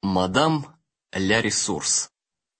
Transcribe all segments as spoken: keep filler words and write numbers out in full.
Мадам ля Ресурс.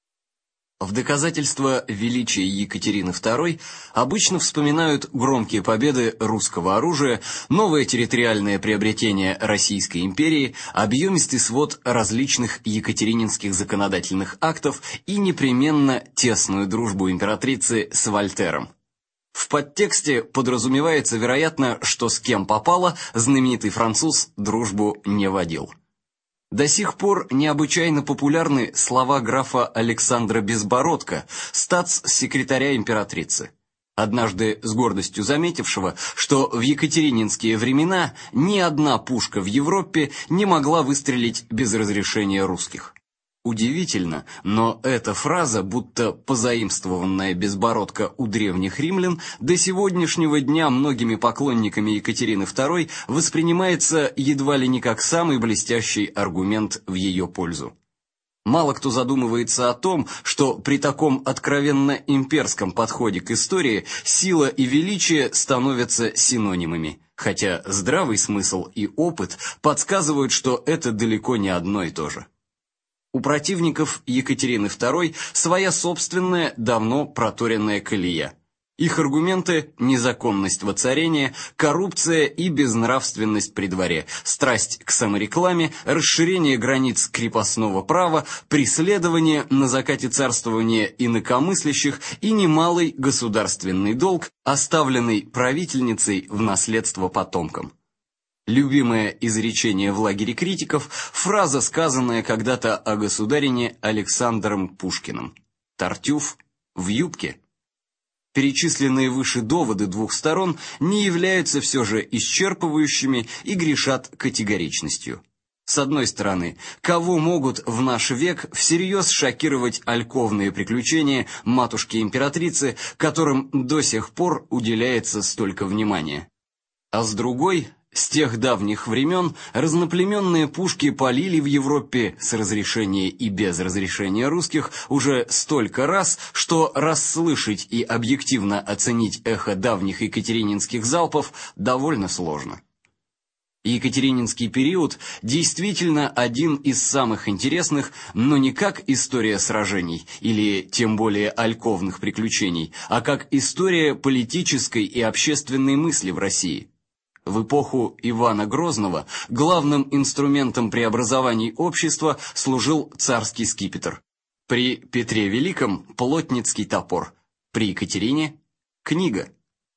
В доказательство величия Екатерины второй обычно вспоминают громкие победы русского оружия, новое территориальное приобретение Российской империи, объемистый свод различных екатерининских законодательных актов и непременно тесную дружбу императрицы с Вольтером. В подтексте подразумевается, вероятно, что с кем попало, знаменитый француз дружбу не водил. До сих пор необычайно популярны слова графа Александра Безбородко, статс-секретаря императрицы, однажды с гордостью заметившего, что в екатерининские времена ни одна пушка в Европе не могла выстрелить без разрешения русских. Удивительно, но эта фраза, будто позаимствованная Безбородко у древних римлян, до сегодняшнего дня многими поклонниками Екатерины второй воспринимается едва ли не как самый блестящий аргумент в ее пользу. Мало кто задумывается о том, что при таком откровенно имперском подходе к истории сила и величие становятся синонимами, хотя здравый смысл и опыт подсказывают, что это далеко не одно и то же. У противников Екатерины второй своя собственная, давно проторенная колея. Их аргументы – незаконность воцарения, коррупция и безнравственность при дворе, страсть к саморекламе, расширение границ крепостного права, преследование на закате царствования инакомыслящих и немалый государственный долг, оставленный правительницей в наследство потомкам. Любимое изречение в лагере критиков – фраза, сказанная когда-то о государине Александром Пушкиным: «Тартюф в юбке». Перечисленные выше доводы двух сторон не являются все же исчерпывающими и грешат категоричностью. С одной стороны, кого могут в наш век всерьез шокировать альковные приключения матушки-императрицы, которым до сих пор уделяется столько внимания? А с другой, с тех давних времен разноплеменные пушки палили в Европе с разрешения и без разрешения русских уже столько раз, что расслышать и объективно оценить эхо давних екатерининских залпов довольно сложно. Екатерининский период действительно один из самых интересных, но не как история сражений или тем более альковных приключений, а как история политической и общественной мысли в России. В эпоху Ивана Грозного главным инструментом преобразований общества служил царский скипетр. При Петре Великом – плотницкий топор, при Екатерине – книга.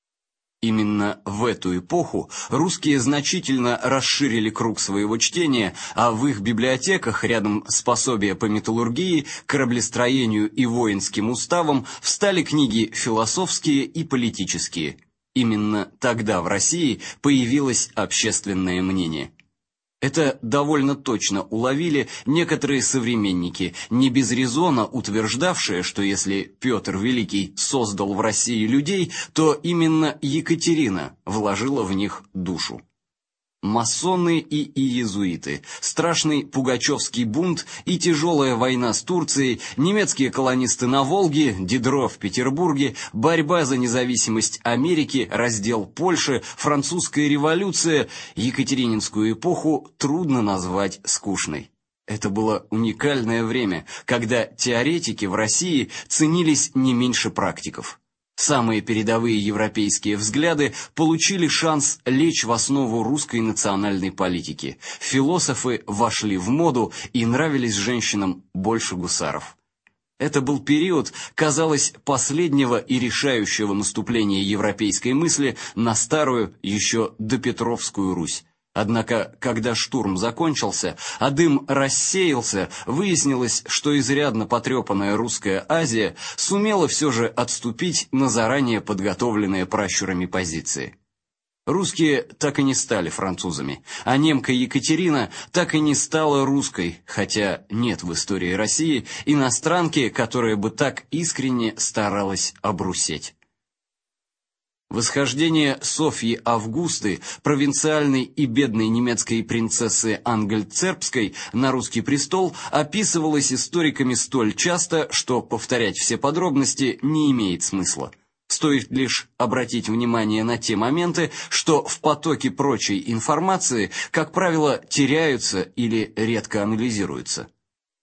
Именно в эту эпоху русские значительно расширили круг своего чтения, а в их библиотеках рядом с пособия по металлургии, кораблестроению и воинским уставам встали книги философские и политические. Именно тогда в России появилось общественное мнение. Это довольно точно уловили некоторые современники, не без резона утверждавшие, что если Петр Великий создал в России людей, то именно Екатерина вложила в них душу. Масоны и иезуиты, страшный пугачевский бунт и тяжелая война с Турцией, немецкие колонисты на Волге, Дидро в Петербурге, борьба за независимость Америки, раздел Польши, французская революция, екатерининскую эпоху трудно назвать скучной. Это было уникальное время, когда теоретики в России ценились не меньше практиков. Самые передовые европейские взгляды получили шанс лечь в основу русской национальной политики. Философы вошли в моду и нравились женщинам больше гусаров. Это был период, казалось, последнего и решающего наступления европейской мысли на старую, еще допетровскую Русь. Однако, когда штурм закончился, а дым рассеялся, выяснилось, что изрядно потрепанная русская Азия сумела все же отступить на заранее подготовленные пращурами позиции. Русские так и не стали французами, а немка Екатерина так и не стала русской, хотя нет в истории России иностранки, которая бы так искренне старалась обрусеть. Восхождение Софьи Августы, провинциальной и бедной немецкой принцессы Ангельцербской, на русский престол описывалось историками столь часто, что повторять все подробности не имеет смысла. Стоит лишь обратить внимание на те моменты, что в потоке прочей информации, как правило, теряются или редко анализируются.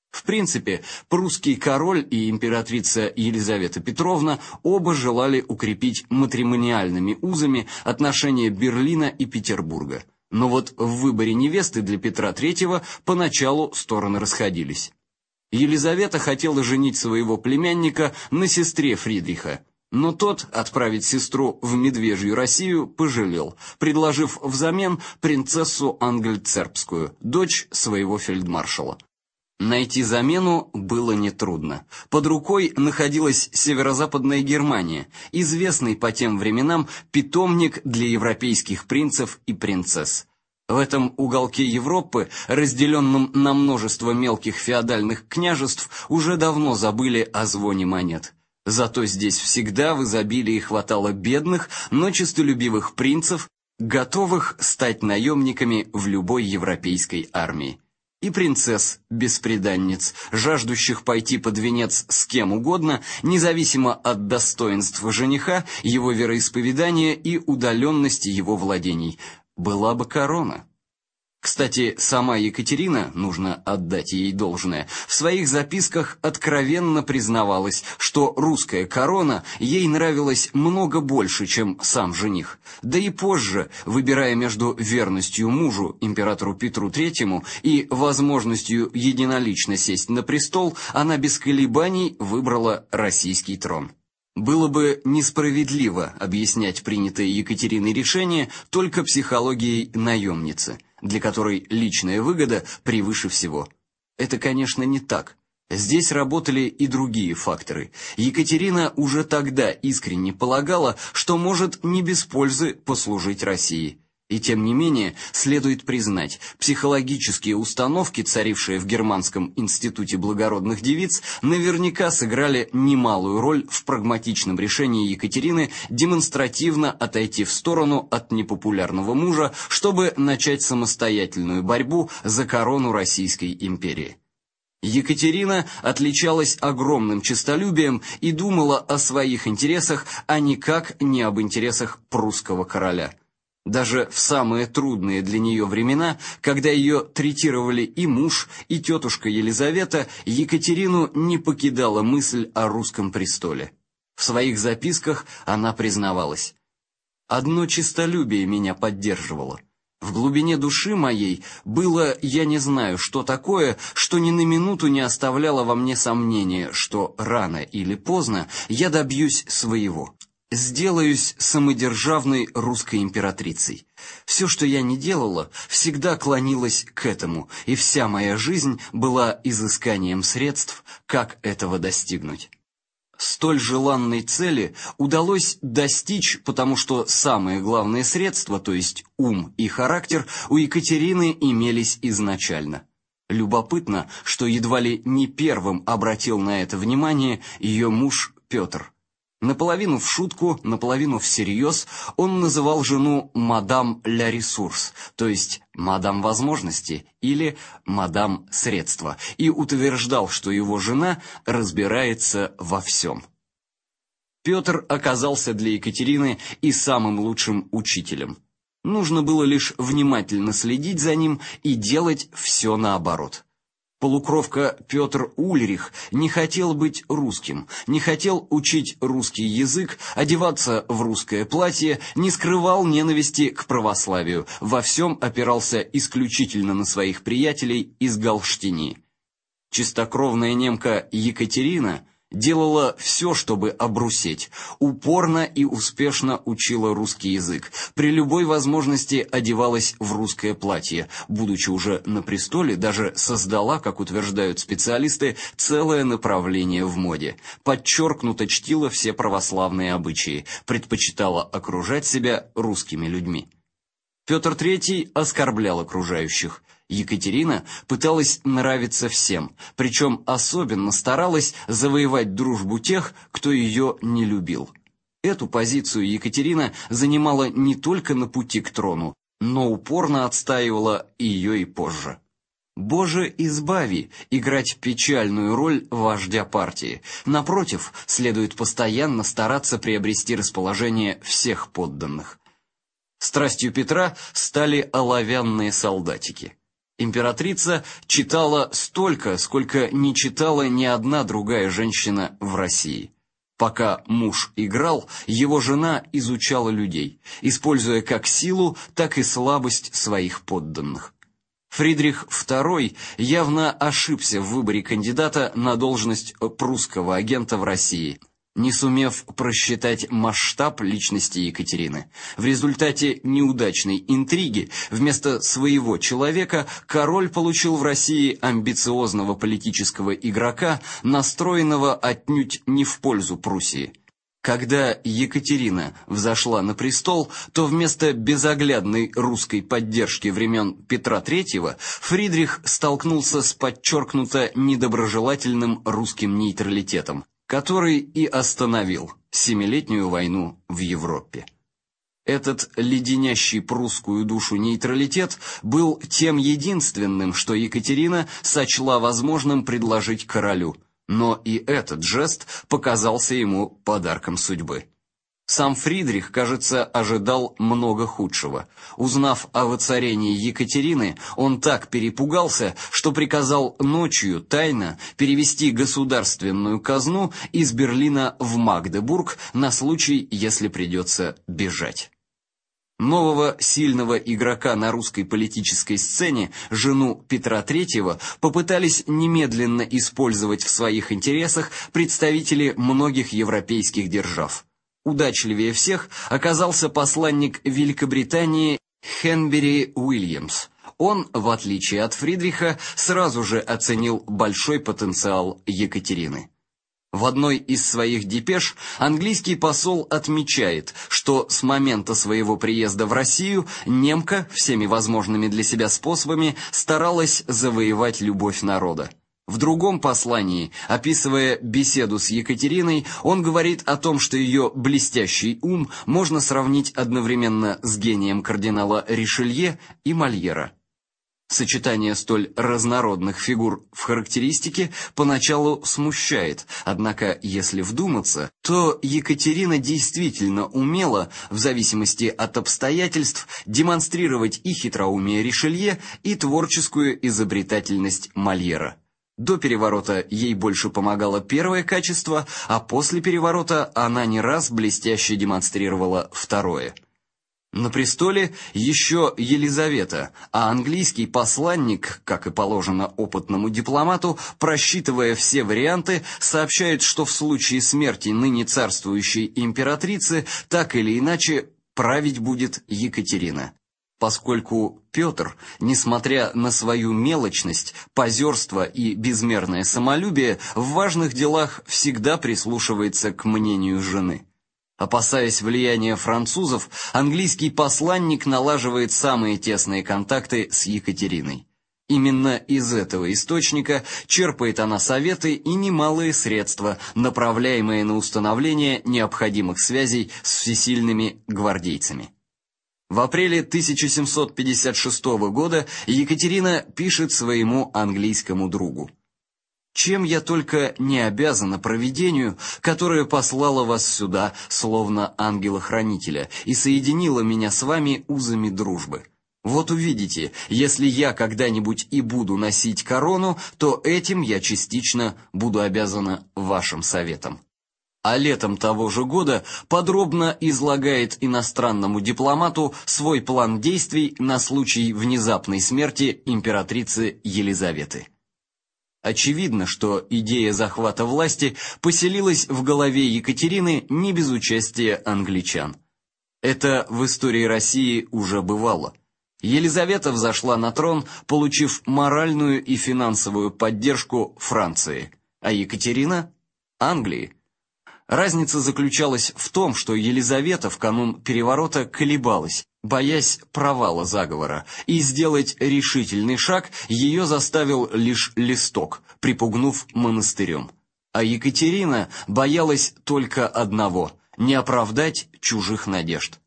В принципе, прусский король и императрица Елизавета Петровна оба желали укрепить матримониальными узами отношения Берлина и Петербурга. Но вот в выборе невесты для Петра третьего поначалу стороны расходились. Елизавета хотела женить своего племянника на сестре Фридриха, но тот отправить сестру в Медвежью Россию пожалел, предложив взамен принцессу Ангельцербскую, дочь своего фельдмаршала. Найти замену было нетрудно. Под рукой находилась северо-западная Германия, известный по тем временам питомник для европейских принцев и принцесс. В этом уголке Европы, разделенном на множество мелких феодальных княжеств, уже давно забыли о звоне монет. Зато здесь всегда в изобилии хватало бедных, но честолюбивых принцев, готовых стать наемниками в любой европейской армии. И принцесс-бесприданниц, жаждущих пойти под венец с кем угодно, независимо от достоинств жениха, его вероисповедания и удаленности его владений. Была бы корона. Кстати, сама Екатерина, нужно отдать ей должное, в своих записках откровенно признавалась, что русская корона ей нравилась много больше, чем сам жених. Да и позже, выбирая между верностью мужу, императору Петру третьему, и возможностью единолично сесть на престол, она без колебаний выбрала российский трон. Было бы несправедливо объяснять принятое Екатериной решение только психологией наемницы, для которой личная выгода превыше всего. Это, конечно, не так. Здесь работали и другие факторы. Екатерина уже тогда искренне полагала, что может не без пользы послужить России. И тем не менее, следует признать, психологические установки, царившие в Германском институте благородных девиц, наверняка сыграли немалую роль в прагматичном решении Екатерины демонстративно отойти в сторону от непопулярного мужа, чтобы начать самостоятельную борьбу за корону Российской империи. Екатерина отличалась огромным честолюбием и думала о своих интересах, а никак не об интересах прусского короля. Даже в самые трудные для нее времена, когда ее третировали и муж, и тетушка Елизавета, Екатерину не покидала мысль о русском престоле. В своих записках она признавалась: «Одно честолюбие меня поддерживало. В глубине души моей было, я не знаю, что такое, что ни на минуту не оставляло во мне сомнения, что рано или поздно я добьюсь своего. Сделаюсь самодержавной русской императрицей. Все, что я не делала, всегда клонилось к этому, и вся моя жизнь была изысканием средств, как этого достигнуть». Столь желанной цели удалось достичь, потому что самые главные средства, то есть ум и характер, у Екатерины имелись изначально. Любопытно, что едва ли не первым обратил на это внимание ее муж Петр. Наполовину в шутку, наполовину всерьез он называл жену мадам ля ресурс, то есть мадам возможности или мадам средства, и утверждал, что его жена разбирается во всем. Петр оказался для Екатерины и самым лучшим учителем. Нужно было лишь внимательно следить за ним и делать все наоборот. Полукровка Петр Ульрих не хотел быть русским, не хотел учить русский язык, одеваться в русское платье, не скрывал ненависти к православию, во всем опирался исключительно на своих приятелей из Галштинии. Чистокровная немка Екатерина делала все, чтобы обрусеть, упорно и успешно учила русский язык, при любой возможности одевалась в русское платье, будучи уже на престоле, даже создала, как утверждают специалисты, целое направление в моде, подчеркнуто чтила все православные обычаи, предпочитала окружать себя русскими людьми. Петр третий оскорблял окружающих. Екатерина пыталась нравиться всем, причем особенно старалась завоевать дружбу тех, кто ее не любил. Эту позицию Екатерина занимала не только на пути к трону, но упорно отстаивала ее и позже. Боже, избави играть печальную роль вождя партии. Напротив, следует постоянно стараться приобрести расположение всех подданных. Страстью Петра стали оловянные солдатики. Императрица читала столько, сколько не читала ни одна другая женщина в России. Пока муж играл, его жена изучала людей, используя как силу, так и слабость своих подданных. Фридрих второй явно ошибся в выборе кандидата на должность прусского агента в России, не сумев просчитать масштаб личности Екатерины. В результате неудачной интриги вместо своего человека король получил в России амбициозного политического игрока, настроенного отнюдь не в пользу Пруссии. Когда Екатерина взошла на престол, то вместо безоглядной русской поддержки времен Петра третьего Фридрих столкнулся с подчеркнуто недоброжелательным русским нейтралитетом, который и остановил Семилетнюю войну в Европе. Этот леденящий прусскую душу нейтралитет был тем единственным, что Екатерина сочла возможным предложить королю, но и этот жест показался ему подарком судьбы. Сам Фридрих, кажется, ожидал много худшего. Узнав о воцарении Екатерины, он так перепугался, что приказал ночью тайно перевести государственную казну из Берлина в Магдебург на случай, если придется бежать. Нового сильного игрока на русской политической сцене, жену Петра третьего, попытались немедленно использовать в своих интересах представители многих европейских держав. Удачливее всех оказался посланник Великобритании Хенбери Уильямс. Он, в отличие от Фридриха, сразу же оценил большой потенциал Екатерины. В одной из своих депеш английский посол отмечает, что с момента своего приезда в Россию немка всеми возможными для себя способами старалась завоевать любовь народа. В другом послании, описывая беседу с Екатериной, он говорит о том, что ее блестящий ум можно сравнить одновременно с гением кардинала Ришелье и Мольера. Сочетание столь разнородных фигур в характеристике поначалу смущает, однако, если вдуматься, то Екатерина действительно умела, в зависимости от обстоятельств, демонстрировать и хитроумие Ришелье, и творческую изобретательность Мольера. До переворота ей больше помогало первое качество, а после переворота она не раз блестяще демонстрировала второе. На престоле еще Елизавета, а английский посланник, как и положено опытному дипломату, просчитывая все варианты, сообщает, что в случае смерти ныне царствующей императрицы так или иначе править будет Екатерина. Поскольку Петр, несмотря на свою мелочность, позерство и безмерное самолюбие, в важных делах всегда прислушивается к мнению жены. Опасаясь влияния французов, английский посланник налаживает самые тесные контакты с Екатериной. Именно из этого источника черпает она советы и немалые средства, направляемые на установление необходимых связей с всесильными гвардейцами. В апреле тысяча семьсот пятьдесят шестого года Екатерина пишет своему английскому другу: «Чем я только не обязана провидению, которое послало вас сюда, словно ангела-хранителя, и соединило меня с вами узами дружбы. Вот увидите, если я когда-нибудь и буду носить корону, то этим я частично буду обязана вашим советам». А летом того же года подробно излагает иностранному дипломату свой план действий на случай внезапной смерти императрицы Елизаветы. Очевидно, что идея захвата власти поселилась в голове Екатерины не без участия англичан. Это в истории России уже бывало. Елизавета взошла на трон, получив моральную и финансовую поддержку Франции, а Екатерина – Англии. Разница заключалась в том, что Елизавета в канун переворота колебалась, боясь провала заговора, и сделать решительный шаг ее заставил лишь листок, припугнув монастырем. А Екатерина боялась только одного – не оправдать чужих надежд.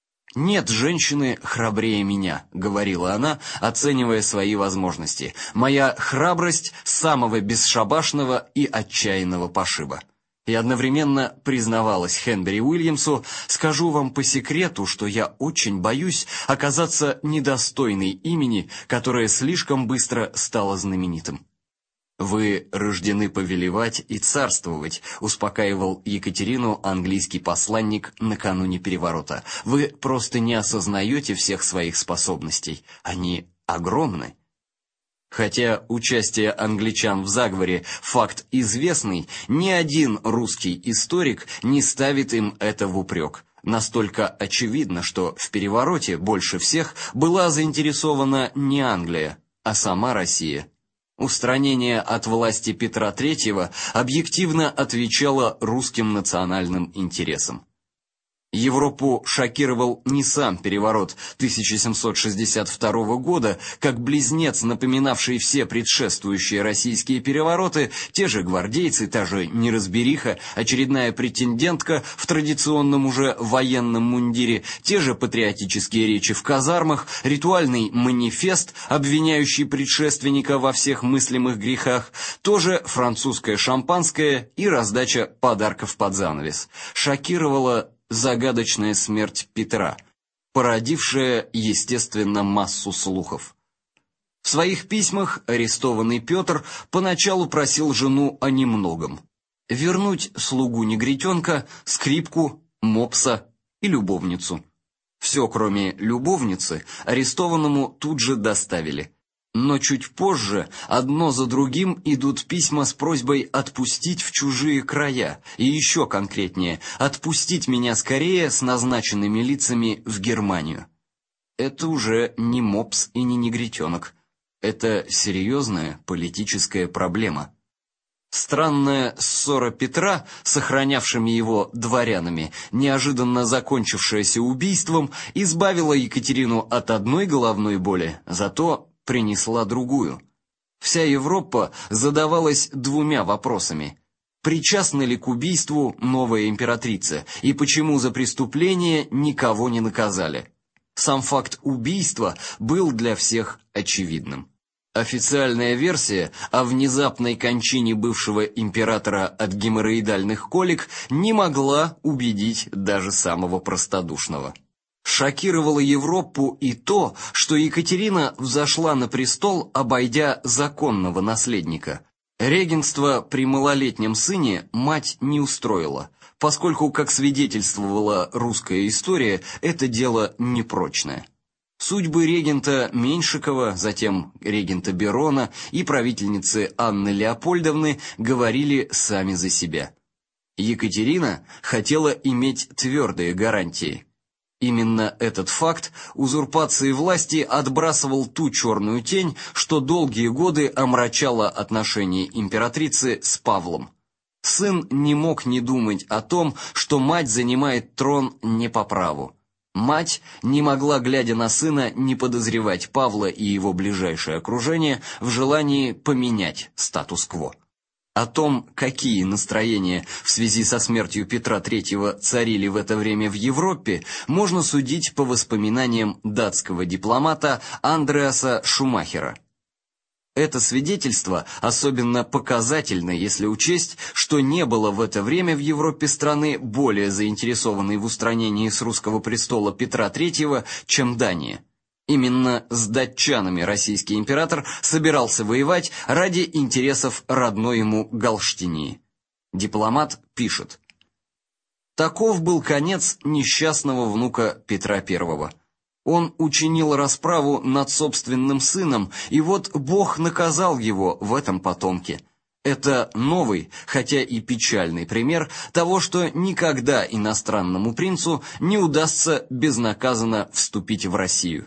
«Нет женщины храбрее меня», — говорила она, оценивая свои возможности. «Моя храбрость самого бесшабашного и отчаянного пошиба. и одновременно признавалась Хенбери Уильямсу: «Скажу вам по секрету, что я очень боюсь оказаться недостойной имени, которое слишком быстро стало знаменитым». «Вы рождены повелевать и царствовать», — успокаивал Екатерину английский посланник накануне переворота. «Вы просто не осознаете всех своих способностей. Они огромны». Хотя участие англичан в заговоре – факт известный, ни один русский историк не ставит им это в упрек. Настолько очевидно, что в перевороте больше всех была заинтересована не Англия, а сама Россия. Устранение от власти Петра Третьего объективно отвечало русским национальным интересам. Европу шокировал не сам переворот тысяча семьсот шестьдесят второго года, как близнец, напоминавший все предшествующие российские перевороты, те же гвардейцы, та же неразбериха, очередная претендентка в традиционном уже военном мундире, те же патриотические речи в казармах, ритуальный манифест, обвиняющий предшественника во всех мыслимых грехах, тоже французское шампанское и раздача подарков под занавес. Шокировало загадочная смерть Петра, породившая, естественно, массу слухов. В своих письмах арестованный Петр поначалу просил жену о немногом: вернуть слугу-негритенка, скрипку, мопса и любовницу. Все, кроме любовницы, арестованному тут же доставили. Но чуть позже одно за другим идут письма с просьбой отпустить в чужие края, и еще конкретнее – отпустить меня скорее с назначенными лицами в Германию. Это уже не мопс и не негритенок. Это серьезная политическая проблема. Странная ссора Петра с охранявшими его дворянами, неожиданно закончившаяся убийством, избавила Екатерину от одной головной боли, зато принесла другую. Вся Европа задавалась двумя вопросами: причастна ли к убийству новая императрица, и почему за преступление никого не наказали? Сам факт убийства был для всех очевидным. Официальная версия о внезапной кончине бывшего императора от геморроидальных колик не могла убедить даже самого простодушного. Шокировало Европу и то, что Екатерина взошла на престол, обойдя законного наследника. Регенство при малолетнем сыне мать не устроила, поскольку, как свидетельствовала русская история, это дело непрочное. Судьбы регента Меньшикова, затем регента Берона и правительницы Анны Леопольдовны говорили сами за себя. Екатерина хотела иметь твердые гарантии. Именно этот факт узурпации власти отбрасывал ту черную тень, что долгие годы омрачала отношения императрицы с Павлом. Сын не мог не думать о том, что мать занимает трон не по праву. Мать не могла, глядя на сына, не подозревать Павла и его ближайшее окружение в желании поменять статус-кво. О том, какие настроения в связи со смертью Петра Третьего царили в это время в Европе, можно судить по воспоминаниям датского дипломата Андреаса Шумахера. Это свидетельство особенно показательно, если учесть, что не было в это время в Европе страны более заинтересованной в устранении с русского престола Петра Третьего, чем Дания. Именно с датчанами российский император собирался воевать ради интересов родной ему Галштинии. Дипломат пишет: «Таков был конец несчастного внука Петра Первого. Он учинил расправу над собственным сыном, и вот Бог наказал его в этом потомке. Это новый, хотя и печальный пример того, что никогда иностранному принцу не удастся безнаказанно вступить в Россию».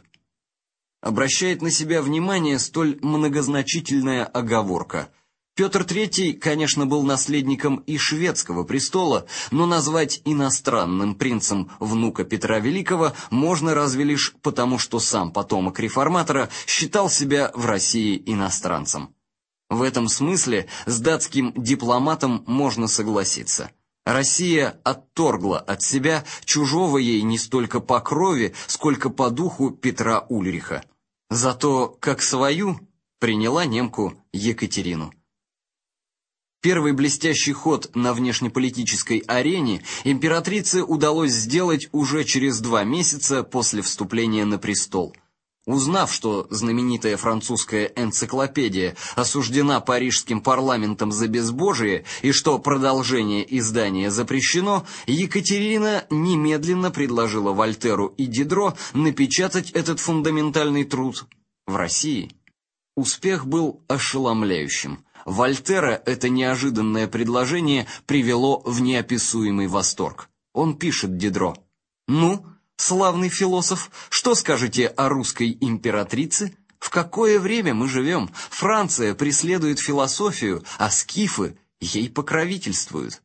Обращает на себя внимание столь многозначительная оговорка. Петр Третий, конечно, был наследником и шведского престола, но назвать иностранным принцем внука Петра Великого можно разве лишь потому, что сам потомок реформатора считал себя в России иностранцем. В этом смысле с датским дипломатом можно согласиться. Россия отторгла от себя чужого ей не столько по крови, сколько по духу Петра Ульриха. Зато, как свою, приняла немку Екатерину. Первый блестящий ход на внешнеполитической арене императрице удалось сделать уже через два месяца после вступления на престол. Узнав, что знаменитая французская энциклопедия осуждена парижским парламентом за безбожие и что продолжение издания запрещено, Екатерина немедленно предложила Вольтеру и Дидро напечатать этот фундаментальный труд в России. Успех был ошеломляющим. Вольтера это неожиданное предложение привело в неописуемый восторг. Он пишет Дидро: «Ну, славный философ, что скажете о русской императрице? В какое время мы живем? Франция преследует философию, а скифы ей покровительствуют».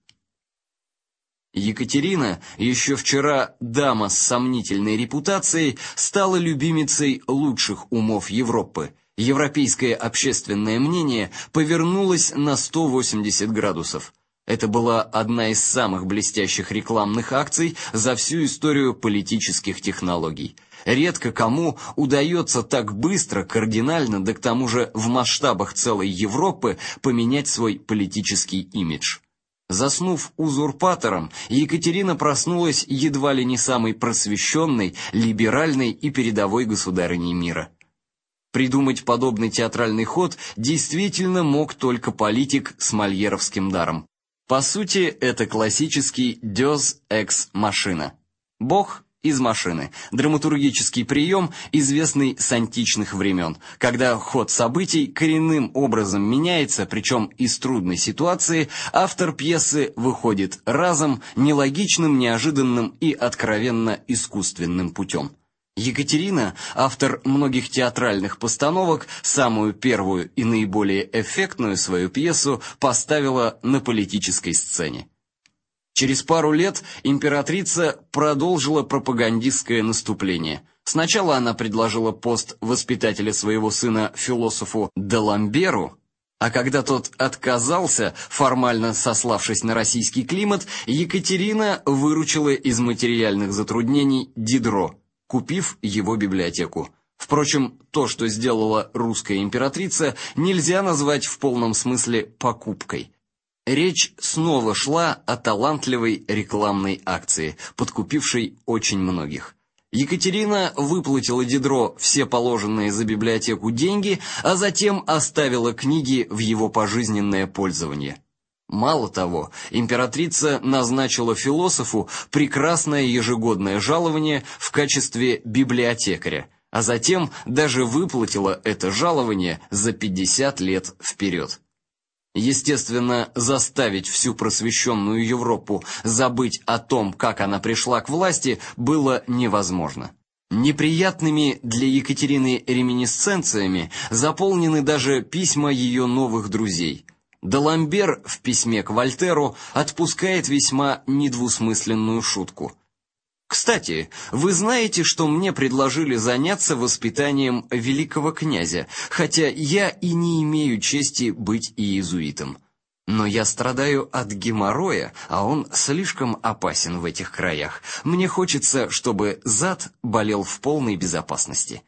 Екатерина, еще вчера дама с сомнительной репутацией, стала любимицей лучших умов Европы. Европейское общественное мнение повернулось на сто восемьдесят градусов. Это была одна из самых блестящих рекламных акций за всю историю политических технологий. Редко кому удается так быстро, кардинально, да к тому же в масштабах целой Европы, поменять свой политический имидж. Заснув узурпатором, Екатерина проснулась едва ли не самой просвещенной, либеральной и передовой государыней мира. Придумать подобный театральный ход действительно мог только политик с мольеровским даром. По сути, это классический «Deus ex machina» – «Бог из машины», драматургический прием, известный с античных времен, когда ход событий коренным образом меняется, причем из трудной ситуации автор пьесы выходит разом, нелогичным, неожиданным и откровенно искусственным путем. Екатерина, автор многих театральных постановок, самую первую и наиболее эффектную свою пьесу поставила на политической сцене. Через пару лет императрица продолжила пропагандистское наступление. Сначала она предложила пост воспитателя своего сына философу Даламберу, а когда тот отказался, формально сославшись на российский климат, Екатерина выручила из материальных затруднений Дидро, купив его библиотеку. Впрочем, то, что сделала русская императрица, нельзя назвать в полном смысле покупкой. Речь снова шла о талантливой рекламной акции, подкупившей очень многих. Екатерина выплатила Дидро все положенные за библиотеку деньги, а затем оставила книги в его пожизненное пользование. Мало того, императрица назначила философу прекрасное ежегодное жалование в качестве библиотекаря, а затем даже выплатила это жалование за пятьдесят лет вперед. Естественно, заставить всю просвещенную Европу забыть о том, как она пришла к власти, было невозможно. Неприятными для Екатерины реминисценциями заполнены даже письма ее новых друзей. Даламбер в письме к Вольтеру отпускает весьма недвусмысленную шутку. «Кстати, вы знаете, что мне предложили заняться воспитанием великого князя, хотя я и не имею чести быть иезуитом. Но я страдаю от геморроя, а он слишком опасен в этих краях. Мне хочется, чтобы зад болел в полной безопасности».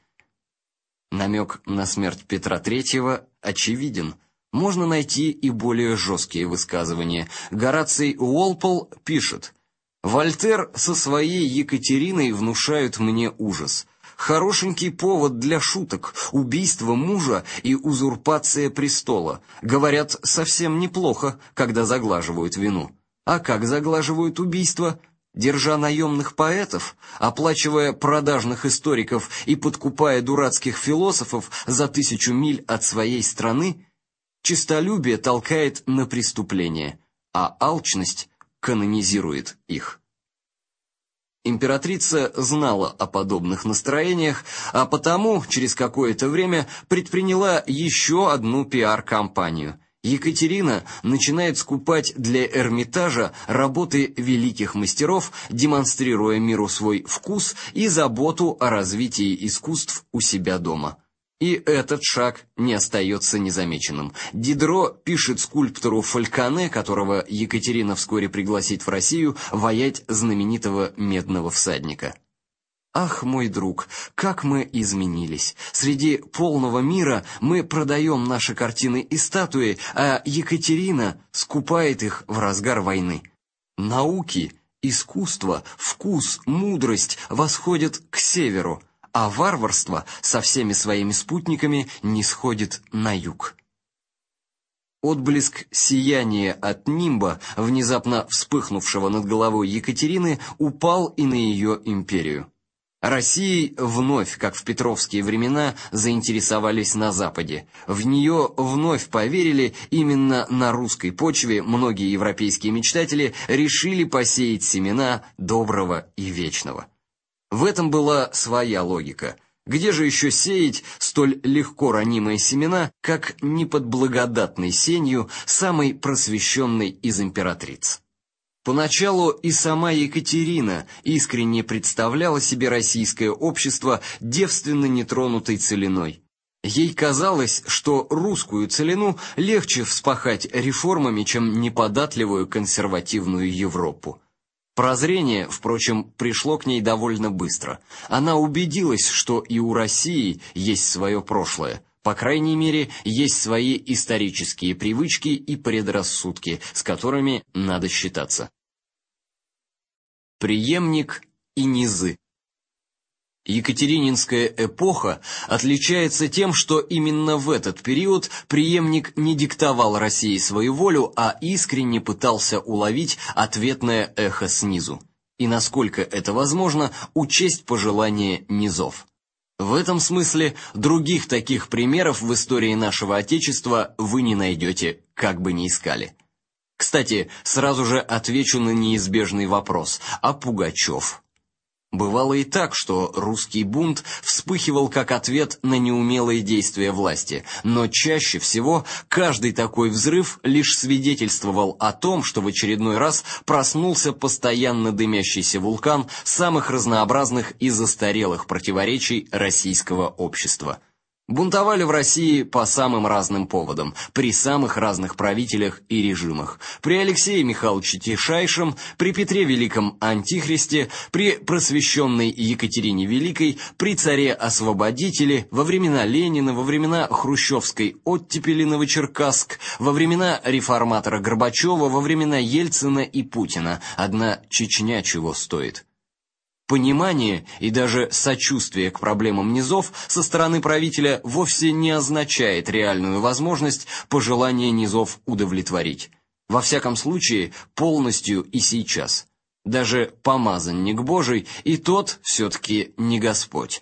Намек на смерть Петра Третьего очевиден. Можно найти и более жесткие высказывания. Гораций Уолпол пишет: «Вольтер со своей Екатериной внушают мне ужас. Хорошенький повод для шуток, убийство мужа и узурпация престола. Говорят, совсем неплохо, когда заглаживают вину. А как заглаживают убийство? Держа наемных поэтов, оплачивая продажных историков и подкупая дурацких философов за тысячу миль от своей страны? Честолюбие толкает на преступление, а алчность канонизирует их». Императрица знала о подобных настроениях, а потому через какое-то время предприняла еще одну пиар-кампанию. Екатерина начинает скупать для Эрмитажа работы великих мастеров, демонстрируя миру свой вкус и заботу о развитии искусств у себя дома. И этот шаг не остается незамеченным. Дидро пишет скульптору Фальконе, которого Екатерина вскоре пригласит в Россию, воять знаменитого медного всадника. Ах, мой друг, как мы изменились! Среди полного мира мы продаем наши картины и статуи, а Екатерина скупает их в разгар войны. Науки, искусство, вкус, мудрость восходят к северу, а варварство со всеми своими спутниками нисходит на юг. Отблеск сияния от нимба, внезапно вспыхнувшего над головой Екатерины, упал и на ее империю. Россией вновь, как в петровские времена, заинтересовались на Западе. В нее вновь поверили, именно на русской почве многие европейские мечтатели решили посеять семена доброго и вечного. В этом была своя логика. Где же еще сеять столь легко ранимые семена, как не под благодатной сенью самой просвещенной из императриц? Поначалу и сама Екатерина искренне представляла себе российское общество девственно нетронутой целиной. Ей казалось, что русскую целину легче вспахать реформами, чем неподатливую консервативную Европу. Прозрение, впрочем, пришло к ней довольно быстро. Она убедилась, что и у России есть свое прошлое. По крайней мере, есть свои исторические привычки и предрассудки, с которыми надо считаться. Преемник и низы. Екатерининская эпоха отличается тем, что именно в этот период преемник не диктовал России свою волю, а искренне пытался уловить ответное эхо снизу. И насколько это возможно, учесть пожелания низов. В этом смысле других таких примеров в истории нашего Отечества вы не найдете, как бы ни искали. Кстати, сразу же отвечу на неизбежный вопрос: а Пугачев? Бывало и так, что русский бунт вспыхивал как ответ на неумелые действия власти, но чаще всего каждый такой взрыв лишь свидетельствовал о том, что в очередной раз проснулся постоянно дымящийся вулкан самых разнообразных и застарелых противоречий российского общества. Бунтовали в России по самым разным поводам, при самых разных правителях и режимах. При Алексее Михайловиче Тишайшем, при Петре Великом Антихристе, при просвещенной Екатерине Великой, при царе-освободителе, во времена Ленина, во времена хрущевской оттепели Новочеркасск, во времена реформатора Горбачева, во времена Ельцина и Путина. Одна Чечня чего стоит. Понимание и даже сочувствие к проблемам низов со стороны правителя вовсе не означает реальную возможность пожелания низов удовлетворить. Во всяком случае, полностью и сейчас. Даже помазанник Божий и тот все-таки не Господь.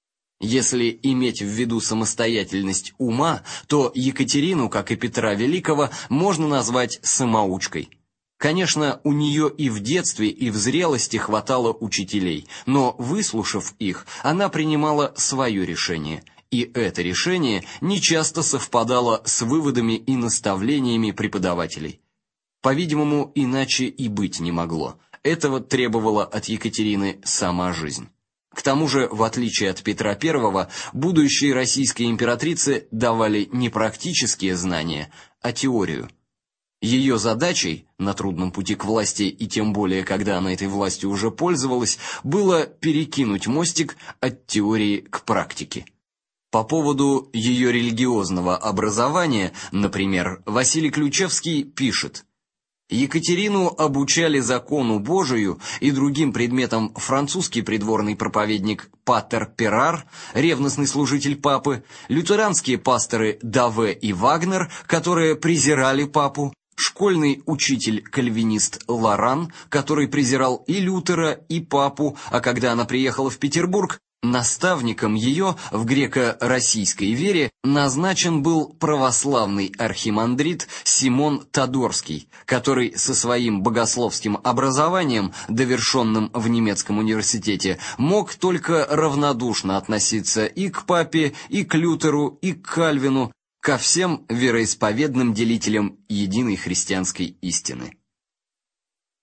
Если иметь в виду самостоятельность ума, то Екатерину, как и Петра Великого, можно назвать самоучкой. Конечно, у нее и в детстве, и в зрелости хватало учителей, но, выслушав их, она принимала свое решение, и это решение нечасто совпадало с выводами и наставлениями преподавателей. По-видимому, иначе и быть не могло. Этого требовала от Екатерины сама жизнь. К тому же, в отличие от Петра Первого, будущие российские императрицы давали не практические знания, а теорию. Ее задачей на трудном пути к власти, и тем более, когда она этой властью уже пользовалась, было перекинуть мостик от теории к практике. По поводу ее религиозного образования, например, Василий Ключевский пишет: Екатерину обучали закону Божию и другим предметам французский придворный проповедник Патер Перар, ревностный служитель папы, лютеранские пасторы Даве и Вагнер, которые презирали папу, школьный учитель-кальвинист Лоран, который презирал и Лютера, и папу, а когда она приехала в Петербург, наставником ее в греко-российской вере назначен был православный архимандрит Симон Тодорский, который со своим богословским образованием, довершенным в немецком университете, мог только равнодушно относиться и к папе, и к Лютеру, и к Кальвину, ко всем вероисповедным делителям единой христианской истины.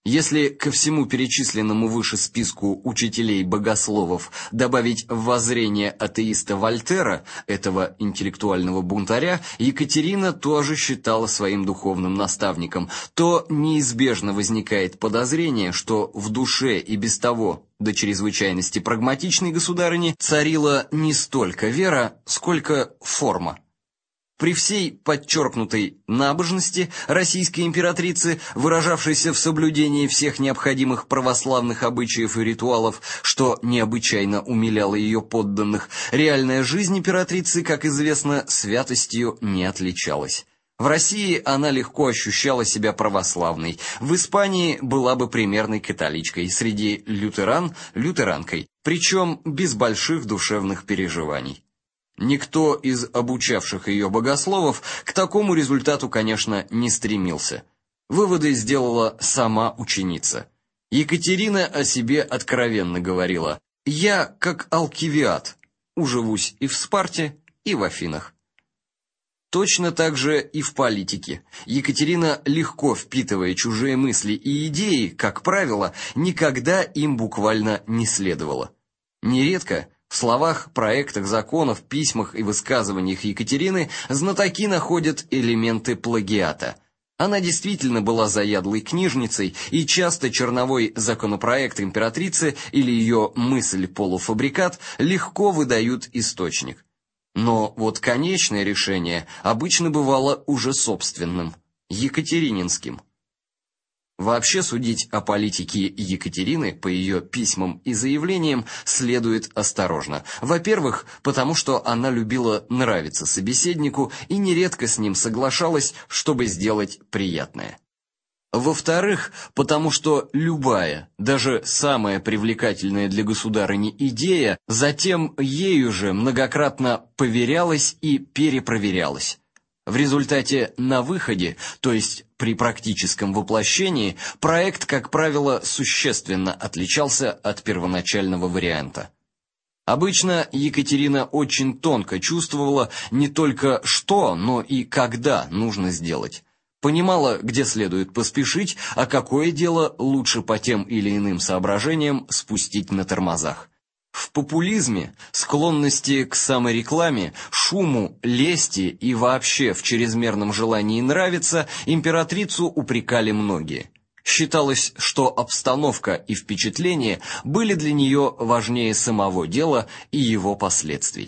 Если ко всему перечисленному выше списку учителей-богословов добавить воззрение атеиста Вольтера, этого интеллектуального бунтаря, Екатерина тоже считала своим духовным наставником, то неизбежно возникает подозрение, что в душе и без того до чрезвычайности прагматичной государыни царила не столько вера, сколько форма. При всей подчеркнутой набожности российской императрицы, выражавшейся в соблюдении всех необходимых православных обычаев и ритуалов, что необычайно умиляло ее подданных, реальная жизнь императрицы, как известно, святостью не отличалась. В России она легко ощущала себя православной, в Испании была бы примерной католичкой, среди лютеран – лютеранкой, причем без больших душевных переживаний. Никто из обучавших ее богословов к такому результату, конечно, не стремился. Выводы сделала сама ученица. Екатерина о себе откровенно говорила: «Я, как Алкивиад, уживусь и в Спарте, и в Афинах». Точно так же и в политике. Екатерина, легко впитывая чужие мысли и идеи, как правило, никогда им буквально не следовала. Нередко в словах, проектах законов, письмах и высказываниях Екатерины знатоки находят элементы плагиата. Она действительно была заядлой книжницей, и часто черновой законопроект императрицы или ее мысль-полуфабрикат легко выдают источник. Но вот конечное решение обычно бывало уже собственным, екатерининским. Вообще судить о политике Екатерины по ее письмам и заявлениям следует осторожно. Во-первых, потому что она любила нравиться собеседнику и нередко с ним соглашалась, чтобы сделать приятное. Во-вторых, потому что любая, даже самая привлекательная для государыни идея, затем ею же многократно поверялась и перепроверялась. В результате на выходе, то есть при практическом воплощении, проект, как правило, существенно отличался от первоначального варианта. Обычно Екатерина очень тонко чувствовала не только что, но и когда нужно сделать. Понимала, где следует поспешить, а какое дело лучше по тем или иным соображениям спустить на тормозах. В популизме, склонности к саморекламе, шуму, лести и вообще в чрезмерном желании нравиться императрицу упрекали многие. Считалось, что обстановка и впечатления были для нее важнее самого дела и его последствий.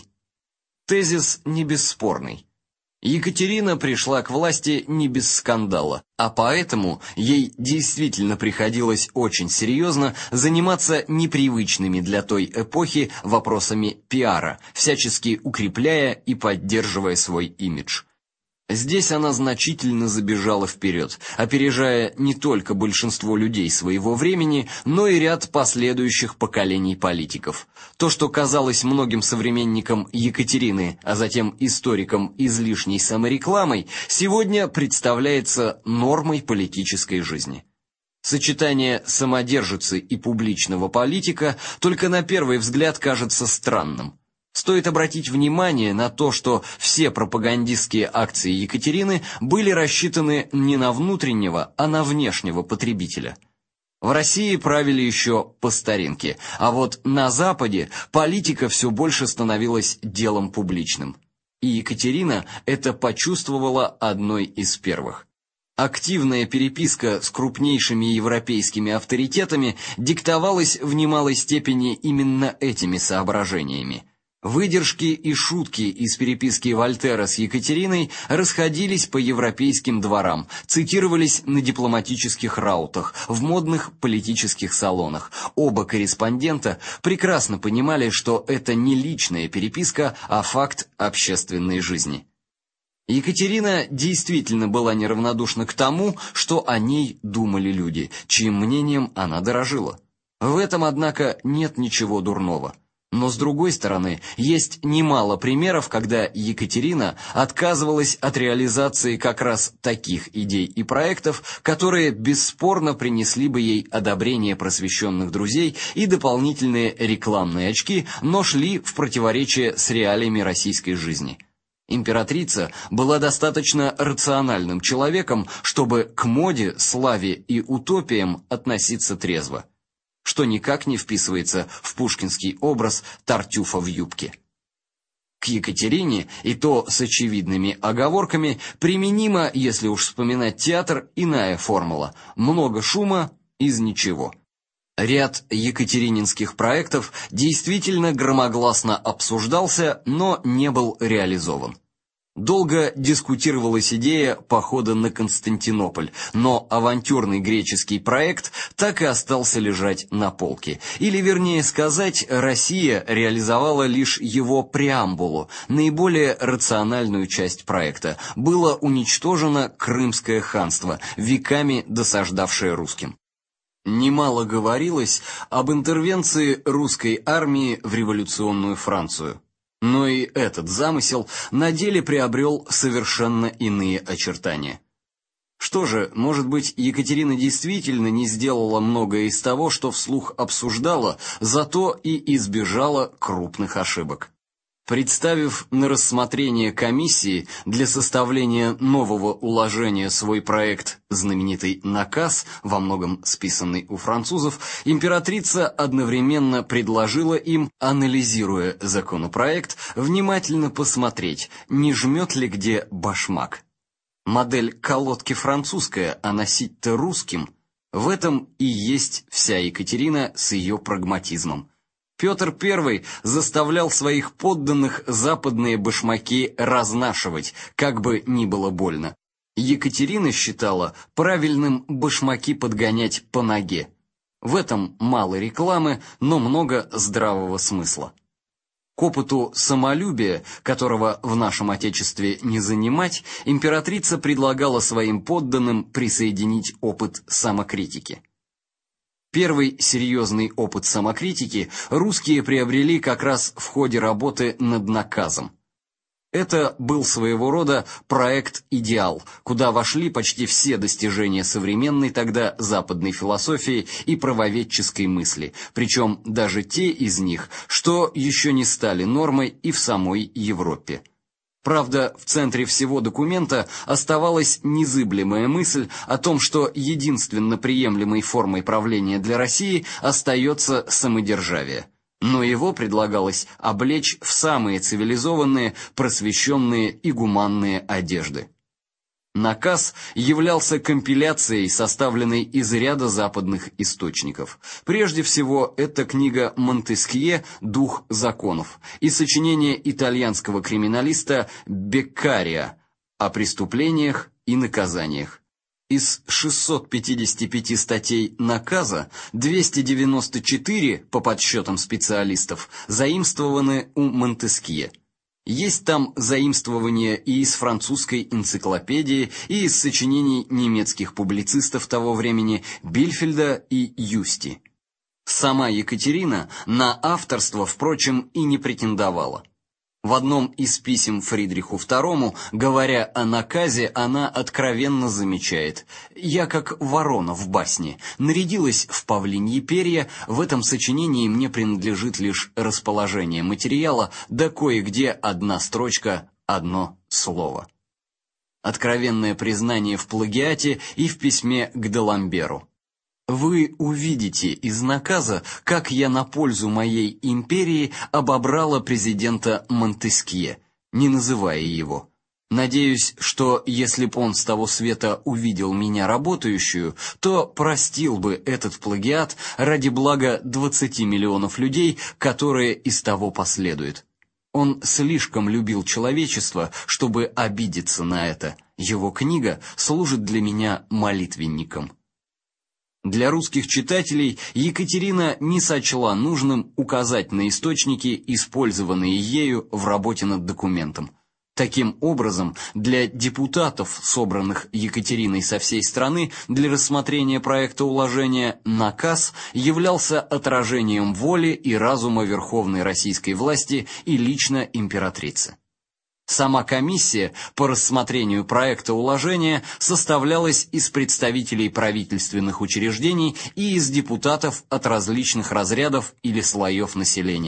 Тезис не бесспорный. Екатерина пришла к власти не без скандала, а поэтому ей действительно приходилось очень серьезно заниматься непривычными для той эпохи вопросами пиара, всячески укрепляя и поддерживая свой имидж. Здесь она значительно забежала вперед, опережая не только большинство людей своего времени, но и ряд последующих поколений политиков. То, что казалось многим современникам Екатерины, а затем историкам излишней саморекламой, сегодня представляется нормой политической жизни. Сочетание самодержицы и публичного политика только на первый взгляд кажется странным. Стоит обратить внимание на то, что все пропагандистские акции Екатерины были рассчитаны не на внутреннего, а на внешнего потребителя. В России правили еще по старинке, а вот на Западе политика все больше становилась делом публичным. И Екатерина это почувствовала одной из первых. Активная переписка с крупнейшими европейскими авторитетами диктовалась в немалой степени именно этими соображениями. Выдержки и шутки из переписки Вольтера с Екатериной расходились по европейским дворам, цитировались на дипломатических раутах, в модных политических салонах. Оба корреспондента прекрасно понимали, что это не личная переписка, а факт общественной жизни. Екатерина действительно была неравнодушна к тому, что о ней думали люди, чьим мнением она дорожила. В этом, однако, нет ничего дурного. Но с другой стороны, есть немало примеров, когда Екатерина отказывалась от реализации как раз таких идей и проектов, которые бесспорно принесли бы ей одобрение просвещенных друзей и дополнительные рекламные очки, но шли в противоречие с реалиями российской жизни. Императрица была достаточно рациональным человеком, чтобы к моде, славе и утопиям относиться трезво, что никак не вписывается в пушкинский образ Тартюфа в юбке. К Екатерине, и то с очевидными оговорками, применима, если уж вспоминать театр, иная формула: много шума из ничего. Ряд екатерининских проектов действительно громогласно обсуждался, но не был реализован. Долго дискутировалась идея похода на Константинополь, но авантюрный греческий проект так и остался лежать на полке. Или, вернее сказать, Россия реализовала лишь его преамбулу, наиболее рациональную часть проекта. Было уничтожено Крымское ханство, веками досаждавшее русским. Немало говорилось об интервенции русской армии в революционную Францию. Но и этот замысел на деле приобрел совершенно иные очертания. Что же, может быть, Екатерина действительно не сделала многое из того, что вслух обсуждала, зато и избежала крупных ошибок. Представив на рассмотрение комиссии для составления нового уложения свой проект, знаменитый наказ, во многом списанный у французов, императрица одновременно предложила им, анализируя законопроект, внимательно посмотреть, не жмет ли где башмак. Модель колодки французская, а носить-то русским. В этом и есть вся Екатерина с ее прагматизмом. Петр Первый заставлял своих подданных западные башмаки разнашивать, как бы ни было больно. Екатерина считала правильным башмаки подгонять по ноге. В этом мало рекламы, но много здравого смысла. К опыту самолюбия, которого в нашем Отечестве не занимать, императрица предлагала своим подданным присоединить опыт самокритики. Первый серьезный опыт самокритики русские приобрели как раз в ходе работы над наказом. Это был своего рода проект-идеал, куда вошли почти все достижения современной тогда западной философии и правоведческой мысли, причем даже те из них, что еще не стали нормой и в самой Европе. Правда, в центре всего документа оставалась незыблемая мысль о том, что единственно приемлемой формой правления для России остается самодержавие. Но его предлагалось облечь в самые цивилизованные, просвещенные и гуманные одежды. Наказ являлся компиляцией, составленной из ряда западных источников. Прежде всего, это книга Монтескье «Дух законов» и сочинение итальянского криминалиста Беккариа о преступлениях и наказаниях. Из шестисот пятидесяти пяти статей наказа двести девяносто четыре, по подсчетам специалистов, заимствованы у Монтескье. Есть там заимствования и из французской энциклопедии, и из сочинений немецких публицистов того времени Бильфельда и Юсти. Сама Екатерина на авторство, впрочем, и не претендовала. В одном из писем Фридриху второму, говоря о наказе, она откровенно замечает: «Я как ворона в басне, нарядилась в павлиньи перья, в этом сочинении мне принадлежит лишь расположение материала, да кое-где одна строчка, одно слово». Откровенное признание в плагиате и в письме к Даламберу. Вы увидите из наказа, как я на пользу моей империи обобрала президента Монтескье, не называя его. Надеюсь, что если б он с того света увидел меня работающую, то простил бы этот плагиат ради блага двадцати миллионов людей, которые из того последуют. Он слишком любил человечество, чтобы обидеться на это. Его книга служит для меня молитвенником. Для русских читателей Екатерина не сочла нужным указать на источники, использованные ею в работе над документом. Таким образом, для депутатов, собранных Екатериной со всей страны для рассмотрения проекта уложения, наказ являлся отражением воли и разума верховной российской власти и лично императрицы. Сама комиссия по рассмотрению проекта уложения составлялась из представителей правительственных учреждений и из депутатов от различных разрядов или слоев населения.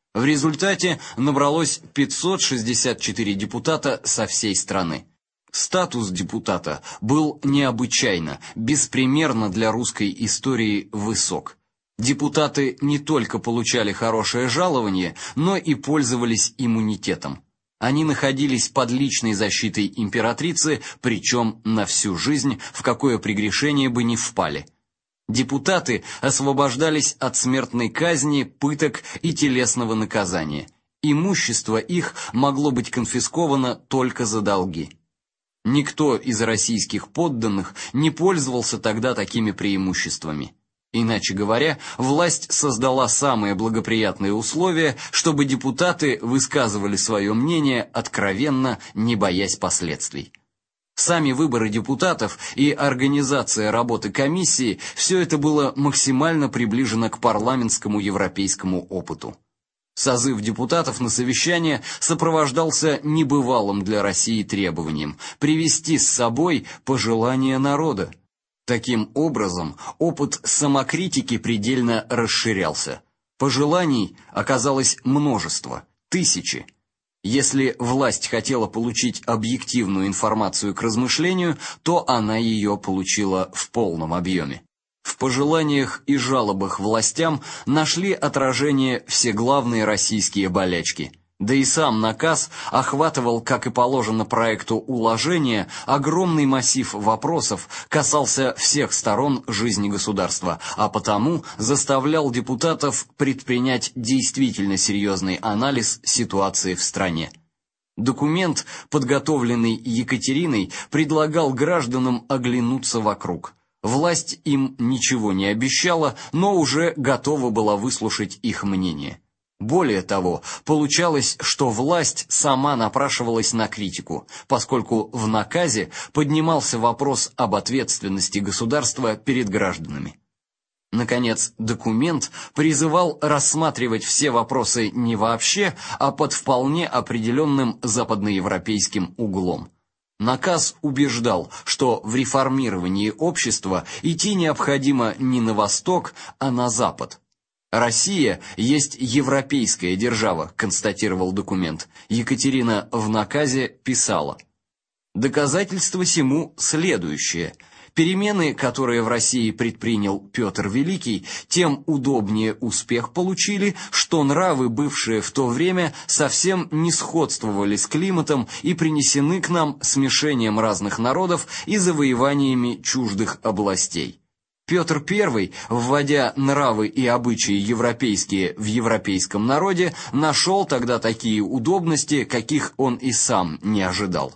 В результате набралось пятьсот шестьдесят четыре депутата со всей страны. Статус депутата был необычайно, беспримерно для русской истории высок. Депутаты не только получали хорошее жалование, но и пользовались иммунитетом. Они находились под личной защитой императрицы, причем на всю жизнь, в какое прегрешение бы ни впали. Депутаты освобождались от смертной казни, пыток и телесного наказания. Имущество их могло быть конфисковано только за долги. Никто из российских подданных не пользовался тогда такими преимуществами. Иначе говоря, власть создала самые благоприятные условия, чтобы депутаты высказывали свое мнение откровенно, не боясь последствий. Сами выборы депутатов и организация работы комиссии – все это было максимально приближено к парламентскому европейскому опыту. Созыв депутатов на совещание сопровождался небывалым для России требованием привести с собой пожелания народа. Таким образом, опыт самокритики предельно расширялся. Пожеланий оказалось множество, тысячи. Если власть хотела получить объективную информацию к размышлению, то она ее получила в полном объеме. В пожеланиях и жалобах властям нашли отражение все главные российские болячки. Да и сам наказ охватывал, как и положено проекту уложения, огромный массив вопросов, касался всех сторон жизни государства, а потому заставлял депутатов предпринять действительно серьезный анализ ситуации в стране. Документ, подготовленный Екатериной, предлагал гражданам оглянуться вокруг. Власть им ничего не обещала, но уже готова была выслушать их мнение. Более того, получалось, что власть сама напрашивалась на критику, поскольку в наказе поднимался вопрос об ответственности государства перед гражданами. Наконец, документ призывал рассматривать все вопросы не вообще, а под вполне определенным западноевропейским углом. Наказ убеждал, что в реформировании общества идти необходимо не на восток, а на запад. Россия есть европейская держава, констатировал документ. Екатерина в наказе писала: доказательство сему следующее: перемены, которые в России предпринял Петр Великий, тем удобнее успех получили, что нравы, бывшие в то время, совсем не сходствовали с климатом и принесены к нам смешением разных народов и завоеваниями чуждых областей. Петр Первый, вводя нравы и обычаи европейские в европейском народе, нашел тогда такие удобности, каких он и сам не ожидал.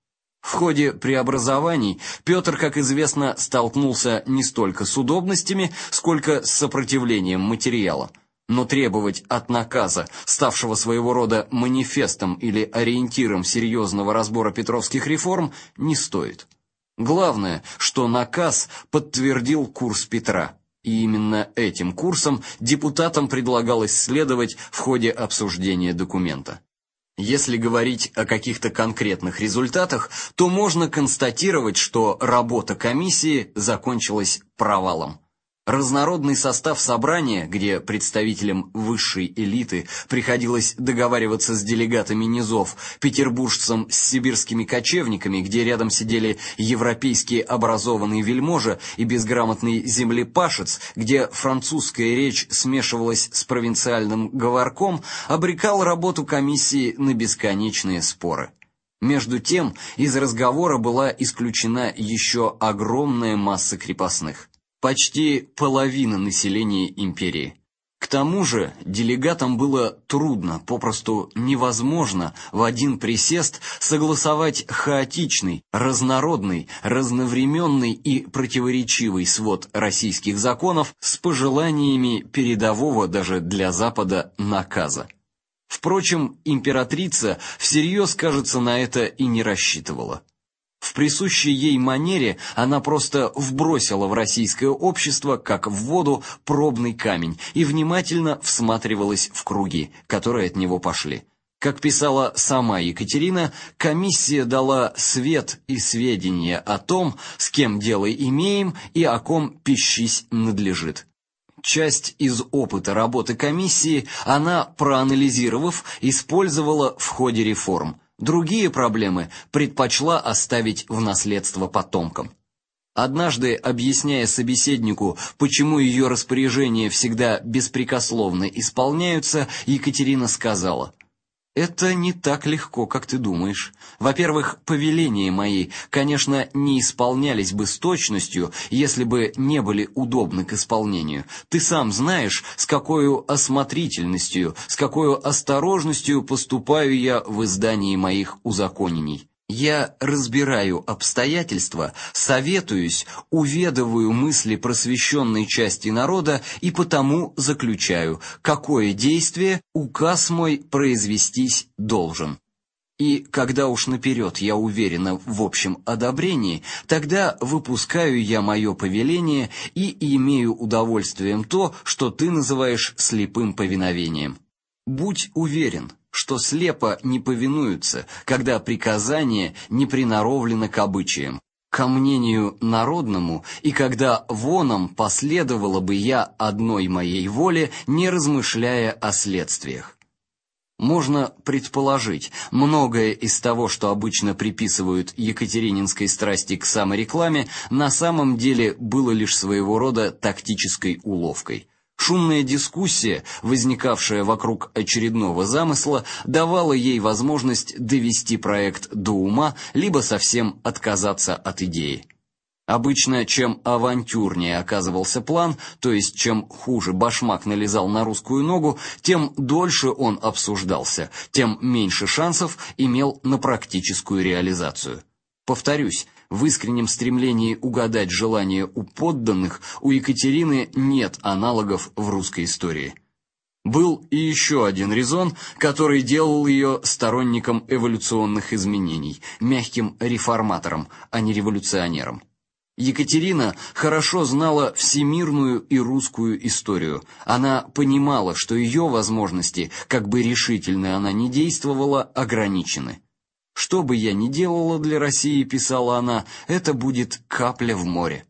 В ходе преобразований Петр, как известно, столкнулся не столько с удобностями, сколько с сопротивлением материала. Но требовать от наказа, ставшего своего рода манифестом или ориентиром серьезного разбора петровских реформ, не стоит. Главное, что наказ подтвердил курс Петра, и именно этим курсом депутатам предлагалось следовать в ходе обсуждения документа. Если говорить о каких-то конкретных результатах, то можно констатировать, что работа комиссии закончилась провалом. Разнородный состав собрания, где представителям высшей элиты приходилось договариваться с делегатами низов, петербуржцам с сибирскими кочевниками, где рядом сидели европейские образованные вельможи и безграмотный землепашец, где французская речь смешивалась с провинциальным говорком, обрекал работу комиссии на бесконечные споры. Между тем, из разговора была исключена еще огромная масса крепостных. Почти половина населения империи. К тому же делегатам было трудно, попросту невозможно в один присест согласовать хаотичный, разнородный, разновременный и противоречивый свод российских законов с пожеланиями передового даже для Запада наказа. Впрочем, императрица всерьез, кажется, на это и не рассчитывала. В присущей ей манере она просто вбросила в российское общество, как в воду, пробный камень и внимательно всматривалась в круги, которые от него пошли. Как писала сама Екатерина, комиссия дала свет и сведения о том, с кем дело имеем и о ком пищись надлежит. Часть из опыта работы комиссии она, проанализировав, использовала в ходе реформ. Другие проблемы предпочла оставить в наследство потомкам. Однажды, объясняя собеседнику, почему ее распоряжения всегда беспрекословно исполняются, Екатерина сказала: «Это не так легко, как ты думаешь. Во-первых, повеления мои, конечно, не исполнялись бы с точностью, если бы не были удобны к исполнению. Ты сам знаешь, с какой осмотрительностью, с какой осторожностью поступаю я в издании моих узаконений. Я разбираю обстоятельства, советуюсь, уведываю мысли просвещенной части народа и потому заключаю, какое действие указ мой произвестись должен. И когда уж наперед я уверена в общем одобрении, тогда выпускаю я мое повеление и имею удовольствием то, что ты называешь слепым повиновением. Будь уверен, что слепо не повинуются, когда приказание не приноровлено к обычаям, ко мнению народному, и когда воном последовало бы я одной моей воле, не размышляя о следствиях. Можно предположить, многое из того, что обычно приписывают екатерининской страсти к саморекламе, на самом деле было лишь своего рода тактической уловкой. Шумная дискуссия, возникавшая вокруг очередного замысла, давала ей возможность довести проект до ума, либо совсем отказаться от идеи. Обычно, чем авантюрнее оказывался план, то есть чем хуже башмак налезал на русскую ногу, тем дольше он обсуждался, тем меньше шансов имел на практическую реализацию. Повторюсь, в искреннем стремлении угадать желания у подданных у Екатерины нет аналогов в русской истории. Был и еще один резон, который делал ее сторонником эволюционных изменений, мягким реформатором, а не революционером. Екатерина хорошо знала всемирную и русскую историю. Она понимала, что ее возможности, как бы решительно она ни действовала, ограничены. «Что бы я ни делала для России, — писала она, — это будет капля в море».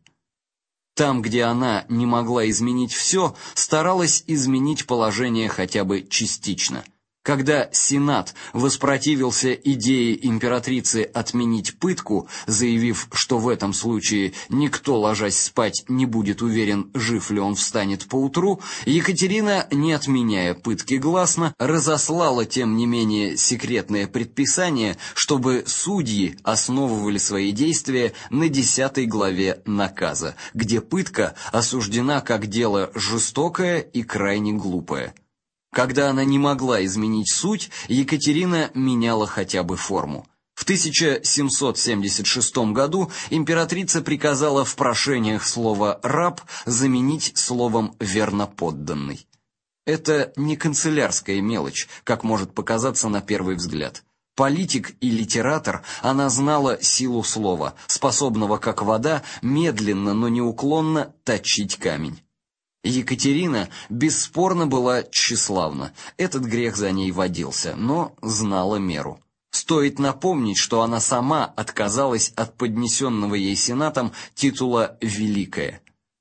Там, где она не могла изменить все, старалась изменить положение хотя бы частично. Когда Сенат воспротивился идее императрицы отменить пытку, заявив, что в этом случае никто, ложась спать, не будет уверен, жив ли он встанет поутру, Екатерина, не отменяя пытки гласно, разослала тем не менее секретное предписание, чтобы судьи основывали свои действия на десятой главе наказа, где пытка осуждена как дело жестокое и крайне глупое. Когда она не могла изменить суть, Екатерина меняла хотя бы форму. В тысяча семьсот семьдесят шестом году императрица приказала в прошениях слово «раб» заменить словом «верноподданный». Это не канцелярская мелочь, как может показаться на первый взгляд. Политик и литератор, она знала силу слова, способного, как вода, медленно, но неуклонно точить камень. Екатерина бесспорно была тщеславна, этот грех за ней водился, но знала меру. Стоит напомнить, что она сама отказалась от поднесенного ей Сенатом титула «Великая».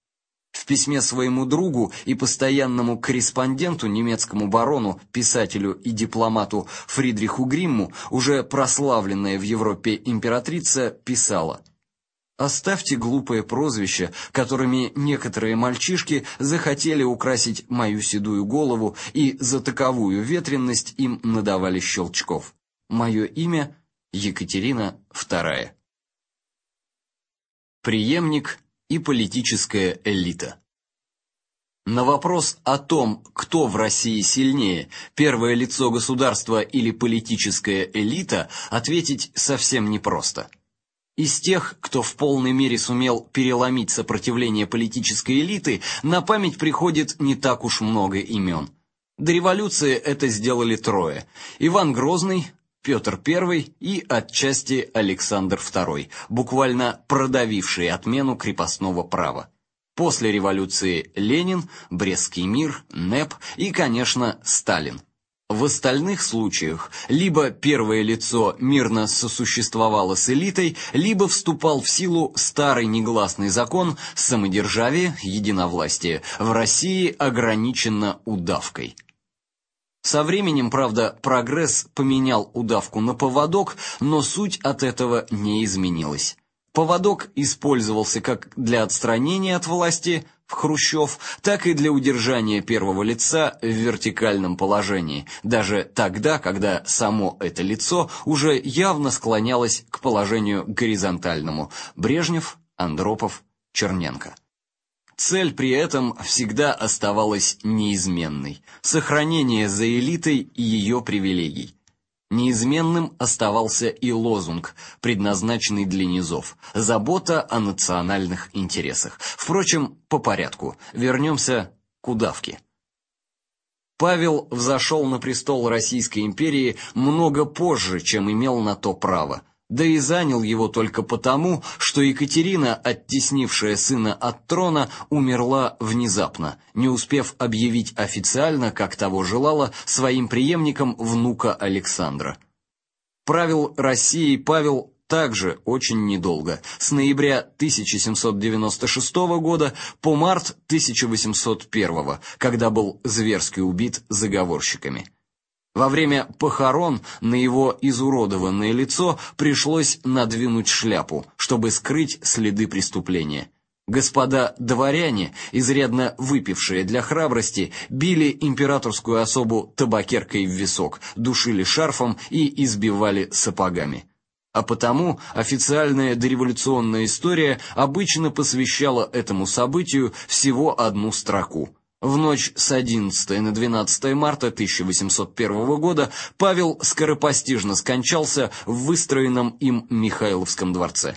В письме своему другу и постоянному корреспонденту, немецкому барону, писателю и дипломату Фридриху Гримму, уже прославленная в Европе императрица писала: «Оставьте глупые прозвища, которыми некоторые мальчишки захотели украсить мою седую голову, и за таковую ветренность им надавали щелчков. Мое имя Екатерина вторая». Преемник и политическая элита. На вопрос о том, кто в России сильнее, первое лицо государства или политическая элита, ответить совсем непросто. Из тех, кто в полной мере сумел переломить сопротивление политической элиты, на память приходит не так уж много имен. До революции это сделали трое: Иван Грозный, Петр Первый и отчасти Александр Второй, буквально продавивший отмену крепостного права. После революции Ленин, Брестский мир, НЭП и, конечно, Сталин. В остальных случаях либо первое лицо мирно сосуществовало с элитой, либо вступал в силу старый негласный закон самодержавие, единовластие в России ограничено удавкой. Со временем, правда, прогресс поменял удавку на поводок, но суть от этого не изменилась. Поводок использовался как для отстранения от власти в Хрущев, так и для удержания первого лица в вертикальном положении, даже тогда, когда само это лицо уже явно склонялось к положению горизонтальному: Брежнев, Андропов, Черненко. Цель при этом всегда оставалась неизменной – сохранение за элитой и ее привилегий. Неизменным оставался и лозунг, предназначенный для низов – забота о национальных интересах. Впрочем, по порядку, вернемся к удавке. Павел взошел на престол Российской империи много позже, чем имел на то право. Да и занял его только потому, что Екатерина, оттеснившая сына от трона, умерла внезапно, не успев объявить официально, как того желала, своим преемником внука Александра. Правил Россией Павел также очень недолго, с ноября тысяча семьсот девяносто шестого года по март тысяча восемьсот первого, когда был зверски убит заговорщиками. Во время похорон на его изуродованное лицо пришлось надвинуть шляпу, чтобы скрыть следы преступления. Господа дворяне, изрядно выпившие для храбрости, били императорскую особу табакеркой в висок, душили шарфом и избивали сапогами. А потому официальная дореволюционная история обычно посвящала этому событию всего одну строку. В ночь с одиннадцатого на двенадцатое марта тысяча восемьсот первого года Павел скоропостижно скончался в выстроенном им Михайловском дворце.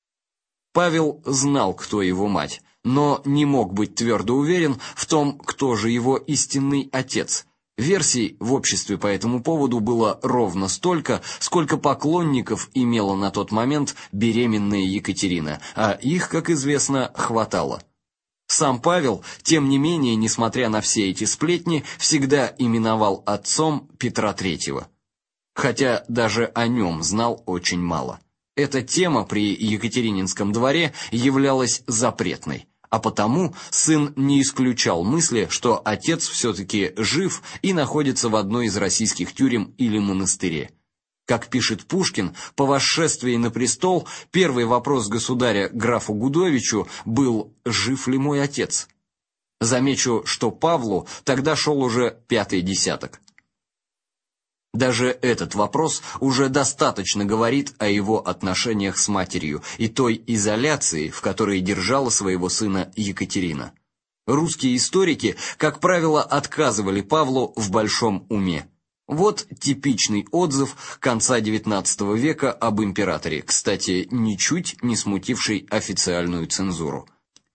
Павел знал, кто его мать, но не мог быть твердо уверен в том, кто же его истинный отец. Версий в обществе по этому поводу было ровно столько, сколько поклонников имела на тот момент беременная Екатерина, а их, как известно, хватало. Сам Павел, тем не менее, несмотря на все эти сплетни, всегда именовал отцом Петра Третьего. Хотя даже о нем знал очень мало. Эта тема при Екатерининском дворе являлась запретной, а потому сын не исключал мысли, что отец все-таки жив и находится в одной из российских тюрем или монастыре. Как пишет Пушкин, по восшествии на престол первый вопрос государя графу Гудовичу был: «Жив ли мой отец?». Замечу, что Павлу тогда шел уже пятый десяток. Даже этот вопрос уже достаточно говорит о его отношениях с матерью и той изоляции, в которой держала своего сына Екатерина. Русские историки, как правило, отказывали Павлу в большом уме. Вот типичный отзыв конца девятнадцатого века об императоре, кстати, ничуть не смутивший официальную цензуру.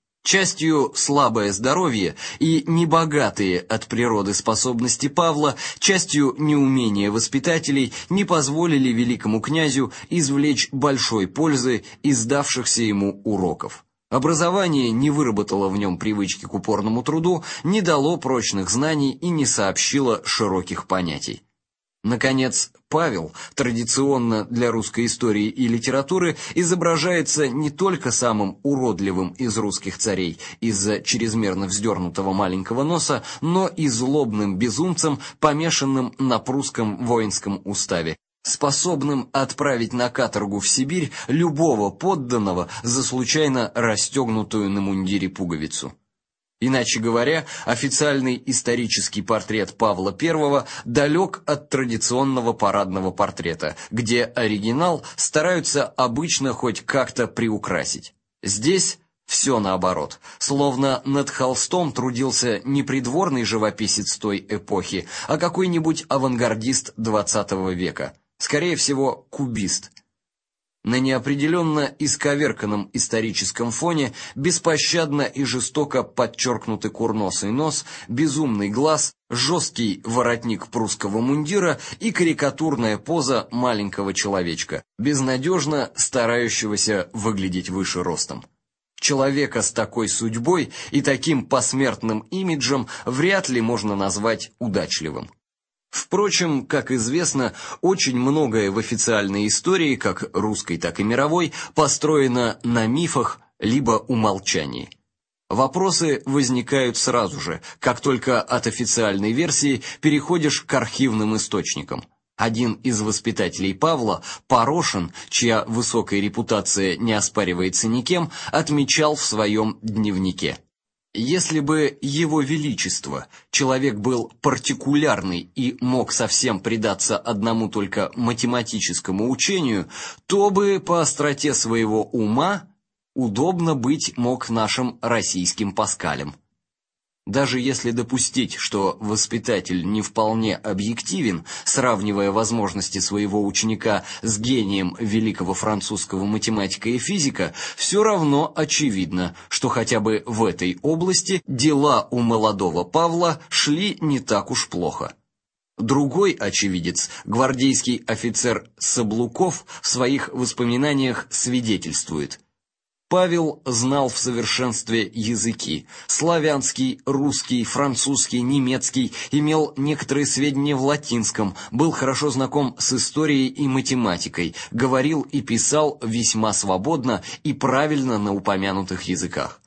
Частью слабое здоровье и небогатые от природы способности Павла, частью неумение воспитателей не позволили великому князю извлечь большой пользы из давшихся ему уроков. Образование не выработало в нем привычки к упорному труду, не дало прочных знаний и не сообщило широких понятий. Наконец, Павел, традиционно для русской истории и литературы, изображается не только самым уродливым из русских царей из-за чрезмерно вздернутого маленького носа, но и злобным безумцем, помешанным на прусском воинском уставе, способным отправить на каторгу в Сибирь любого подданного за случайно расстегнутую на мундире пуговицу. Иначе говоря, официальный исторический портрет Павла Первого далек от традиционного парадного портрета, где оригинал стараются обычно хоть как-то приукрасить. Здесь все наоборот, словно над холстом трудился не придворный живописец той эпохи, а какой-нибудь авангардист двадцатого века, скорее всего, кубист. На неопределенно исковерканном историческом фоне беспощадно и жестоко подчеркнутый курносый нос, безумный глаз, жесткий воротник прусского мундира и карикатурная поза маленького человечка, безнадежно старающегося выглядеть выше ростом. Человека с такой судьбой и таким посмертным имиджем вряд ли можно назвать удачливым. Впрочем, как известно, очень многое в официальной истории, как русской, так и мировой, построено на мифах либо умалчании. Вопросы возникают сразу же, как только от официальной версии переходишь к архивным источникам. Один из воспитателей Павла, Порошин, чья высокая репутация не оспаривается никем, отмечал в своем дневнике: если бы его величество, человек был партикулярный и мог совсем предаться одному только математическому учению, то бы по остроте своего ума удобно быть мог нашим российским Паскалем. Даже если допустить, что воспитатель не вполне объективен, сравнивая возможности своего ученика с гением великого французского математика и физика, все равно очевидно, что хотя бы в этой области дела у молодого Павла шли не так уж плохо. Другой очевидец, гвардейский офицер Саблуков, в своих воспоминаниях свидетельствует: Павел знал в совершенстве языки: славянский, русский, французский, немецкий, имел некоторые сведения в латинском, был хорошо знаком с историей и математикой, говорил и писал весьма свободно и правильно на упомянутых языках.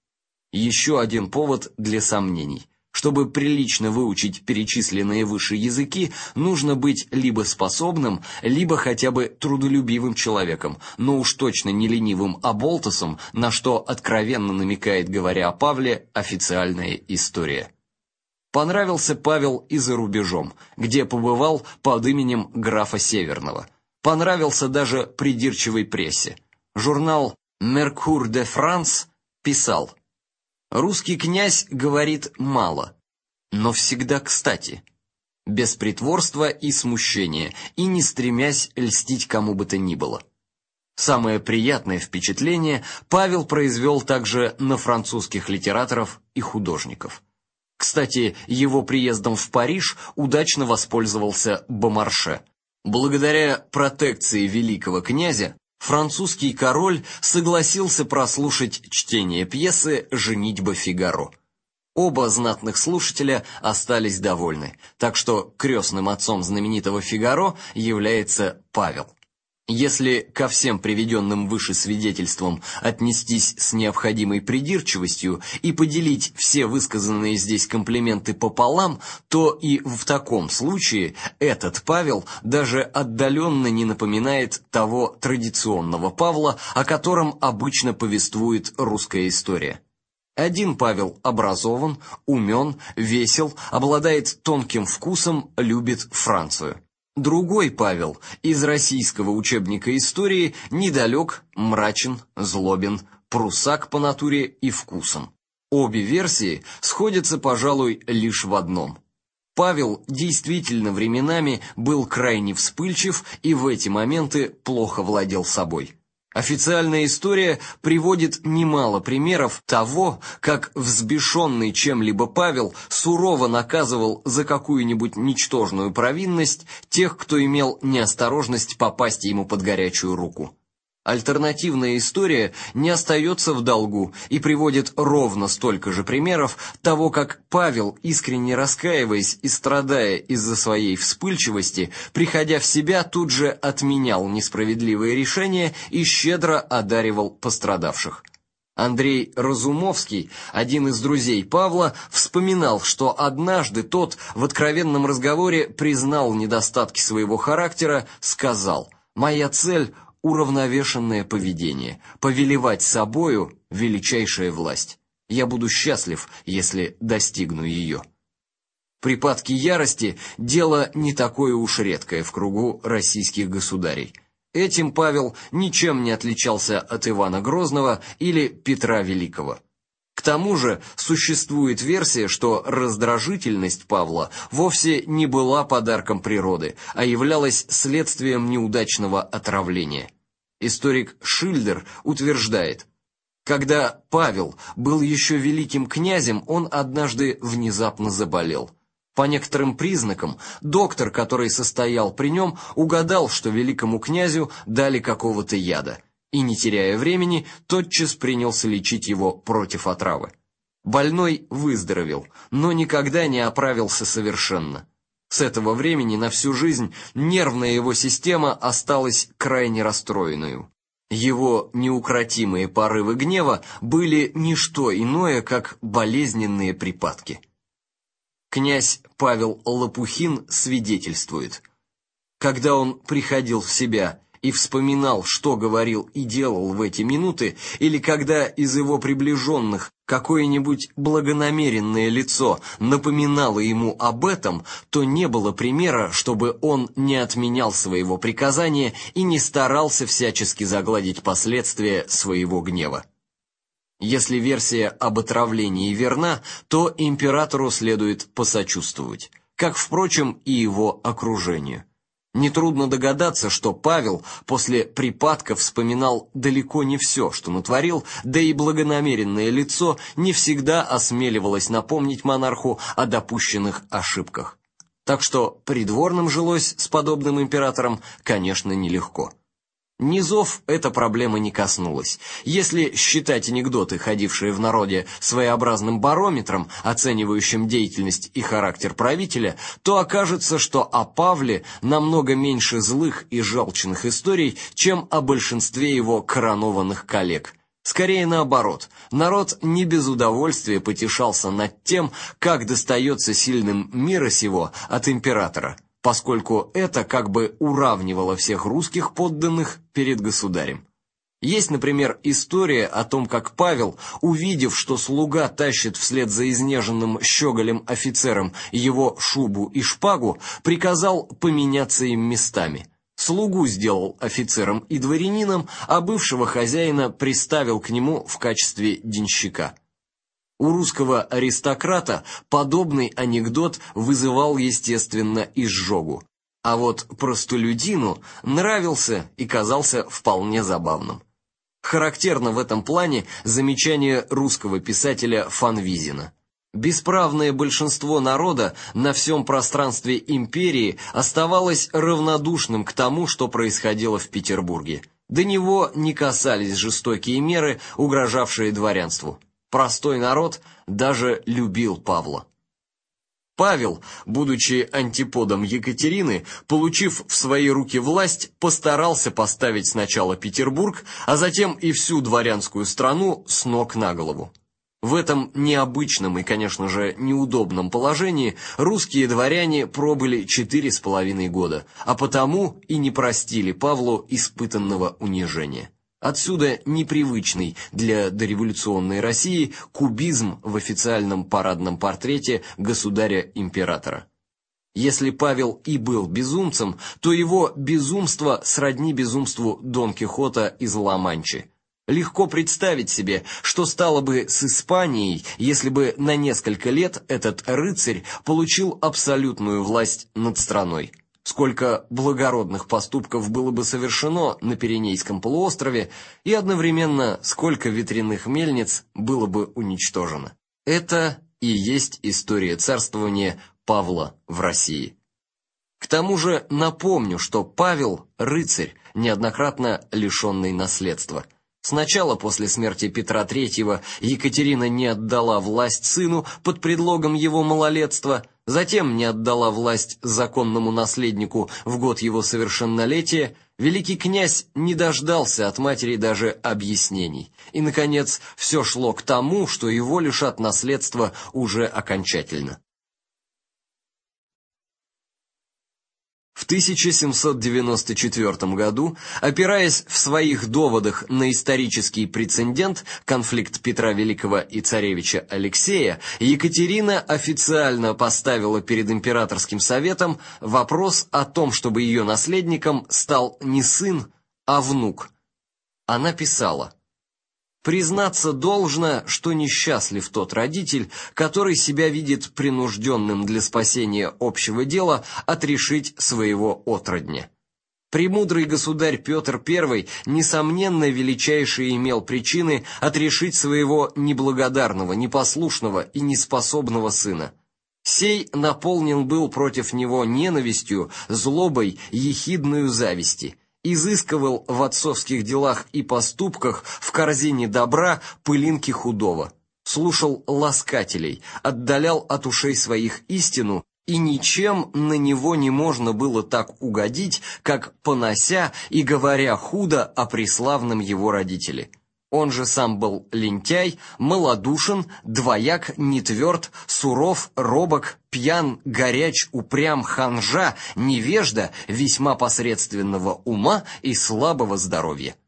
Еще один повод для сомнений. Чтобы прилично выучить перечисленные выше языки, нужно быть либо способным, либо хотя бы трудолюбивым человеком, но уж точно не ленивым оболтусом, на что откровенно намекает, говоря о Павле, официальная история. Понравился Павел и за рубежом, где побывал под именем графа Северного. Понравился даже придирчивой прессе. Журнал «Mercure de France» писал: «Русский князь говорит мало, но всегда кстати, без притворства и смущения, и не стремясь льстить кому бы то ни было». Самое приятное впечатление Павел произвел также на французских литераторов и художников. Кстати, его приездом в Париж удачно воспользовался Бомарше. Благодаря протекции великого князя французский король согласился прослушать чтение пьесы «Женитьба Фигаро». Оба знатных слушателя остались довольны, так что крестным отцом знаменитого Фигаро является Павел. Если ко всем приведенным выше свидетельствам отнестись с необходимой придирчивостью и поделить все высказанные здесь комплименты пополам, то и в таком случае этот Павел даже отдаленно не напоминает того традиционного Павла, о котором обычно повествует русская история. Один Павел образован, умен, весел, обладает тонким вкусом, любит Францию. Другой Павел из российского учебника истории недалек, мрачен, злобен, прусак по натуре и вкусам. Обе версии сходятся, пожалуй, лишь в одном: Павел действительно временами был крайне вспыльчив и в эти моменты плохо владел собой. Официальная история приводит немало примеров того, как взбешенный чем-либо Павел сурово наказывал за какую-нибудь ничтожную провинность тех, кто имел неосторожность попасть ему под горячую руку. Альтернативная история не остается в долгу и приводит ровно столько же примеров того, как Павел, искренне раскаиваясь и страдая из-за своей вспыльчивости, приходя в себя, тут же отменял несправедливые решения и щедро одаривал пострадавших. Андрей Разумовский, один из друзей Павла, вспоминал, что однажды тот в откровенном разговоре признал недостатки своего характера, сказал: «Моя цель — уравновешенное поведение, повелевать собою — величайшая власть. Я буду счастлив, если достигну ее». Припадки ярости – дело не такое уж редкое в кругу российских государей. Этим Павел ничем не отличался от Ивана Грозного или Петра Великого. К тому же существует версия, что раздражительность Павла вовсе не была подарком природы, а являлась следствием неудачного отравления. Историк Шильдер утверждает: когда Павел был еще великим князем, он однажды внезапно заболел. По некоторым признакам доктор, который состоял при нем, угадал, что великому князю дали какого-то яда, и, не теряя времени, тотчас принялся лечить его против отравы. Больной выздоровел, но никогда не оправился совершенно. С этого времени на всю жизнь нервная его система осталась крайне расстроенной. Его неукротимые порывы гнева были не что иное, как болезненные припадки. Князь Павел Лопухин свидетельствует: когда он приходил в себя и вспоминал, что говорил и делал в эти минуты, или когда из его приближенных какое-нибудь благонамеренное лицо напоминало ему об этом, то не было примера, чтобы он не отменял своего приказания и не старался всячески загладить последствия своего гнева. Если версия об отравлении верна, то императору следует посочувствовать, как, впрочем, и его окружению. Нетрудно догадаться, что Павел после припадка вспоминал далеко не все, что натворил, да и благонамеренное лицо не всегда осмеливалось напомнить монарху о допущенных ошибках. Так что придворным жилось с подобным императором, конечно, нелегко. Низов эта проблема не коснулась. Если считать анекдоты, ходившие в народе, своеобразным барометром, оценивающим деятельность и характер правителя, то окажется, что о Павле намного меньше злых и жалчных историй, чем о большинстве его коронованных коллег. Скорее наоборот, народ не без удовольствия потешался над тем, как достается сильным мира сего от императора, поскольку это как бы уравнивало всех русских подданных перед государем. Есть, например, история о том, как Павел, увидев, что слуга тащит вслед за изнеженным щеголем офицером его шубу и шпагу, приказал поменяться им местами. Слугу сделал офицером и дворянином, а бывшего хозяина приставил к нему в качестве денщика. У русского аристократа подобный анекдот вызывал, естественно, изжогу, а вот простолюдину нравился и казался вполне забавным. Характерно в этом плане замечание русского писателя Фанвизина. Бесправное большинство народа на всем пространстве империи оставалось равнодушным к тому, что происходило в Петербурге. До него не касались жестокие меры, угрожавшие дворянству. Простой народ даже любил Павла. Павел, будучи антиподом Екатерины, получив в свои руки власть, постарался поставить сначала Петербург, а затем и всю дворянскую страну с ног на голову. В этом необычном и, конечно же, неудобном положении русские дворяне пробыли четыре с половиной года, а потому и не простили Павлу испытанного унижения. Отсюда непривычный для дореволюционной России кубизм в официальном парадном портрете государя-императора. Если Павел и был безумцем, то его безумство сродни безумству Дон Кихота из Ла-Манчи. Легко представить себе, что стало бы с Испанией, если бы на несколько лет этот рыцарь получил абсолютную власть над страной. Сколько благородных поступков было бы совершено на Пиренейском полуострове, и одновременно сколько ветряных мельниц было бы уничтожено. Это и есть история царствования Павла в России. К тому же напомню, что Павел – рыцарь, неоднократно лишенный наследства. Сначала после смерти Петра Третьего Екатерина не отдала власть сыну под предлогом его малолетства, затем не отдала власть законному наследнику в год его совершеннолетия, великий князь не дождался от матери даже объяснений, и, наконец, все шло к тому, что его лишат наследства уже окончательно. В тысяча семьсот девяносто четвёртом году, опираясь в своих доводах на исторический прецедент, конфликт Петра Великого и царевича Алексея, Екатерина официально поставила перед императорским советом вопрос о том, чтобы ее наследником стал не сын, а внук. Она писала: «Признаться должно, что несчастлив тот родитель, который себя видит принужденным для спасения общего дела отрешить своего отродня. Премудрый государь Петр Первый, несомненно, величайший имел причины отрешить своего неблагодарного, непослушного и неспособного сына. Сей наполнен был против него ненавистью, злобой, ехидною зависти». Изыскивал в отцовских делах и поступках в корзине добра пылинки худого, слушал ласкателей, отдалял от ушей своих истину и ничем на него не можно было так угодить, как понося и говоря худо о преславном его родителе. Он же сам был лентяй, малодушен, двояк, нетверд, суров, робок, пьян, горяч, упрям, ханжа, невежда, весьма посредственного ума и слабого здоровья.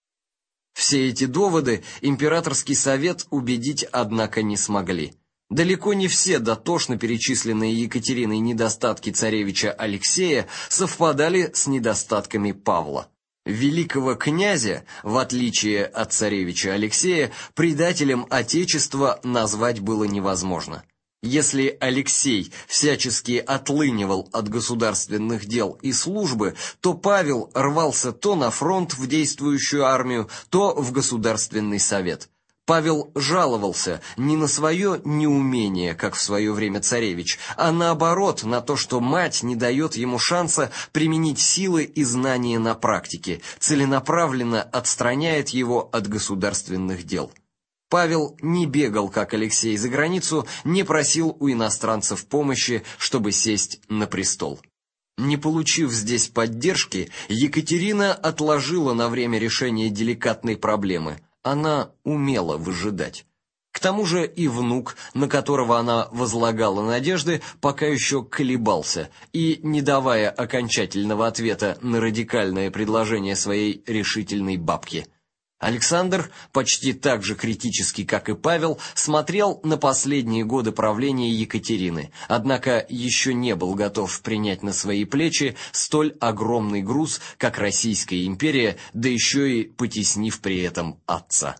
Все эти доводы императорский совет убедить, однако, не смогли. Далеко не все дотошно перечисленные Екатериной недостатки царевича Алексея совпадали с недостатками Павла. Великого князя, в отличие от царевича Алексея, предателем отечества назвать было невозможно. Если Алексей всячески отлынивал от государственных дел и службы, то Павел рвался то на фронт в действующую армию, то в Государственный совет. Павел жаловался не на свое неумение, как в свое время царевич, а наоборот на то, что мать не дает ему шанса применить силы и знания на практике, целенаправленно отстраняет его от государственных дел. Павел не бегал, как Алексей, за границу, не просил у иностранцев помощи, чтобы сесть на престол. Не получив здесь поддержки, Екатерина отложила на время решение деликатной проблемы. Она умела выжидать. К тому же и внук, на которого она возлагала надежды, пока еще колебался, и, не давая окончательного ответа на радикальное предложение своей решительной бабки, Александр, почти так же критически, как и Павел, смотрел на последние годы правления Екатерины, однако еще не был готов принять на свои плечи столь огромный груз, как Российская империя, да еще и потеснив при этом отца.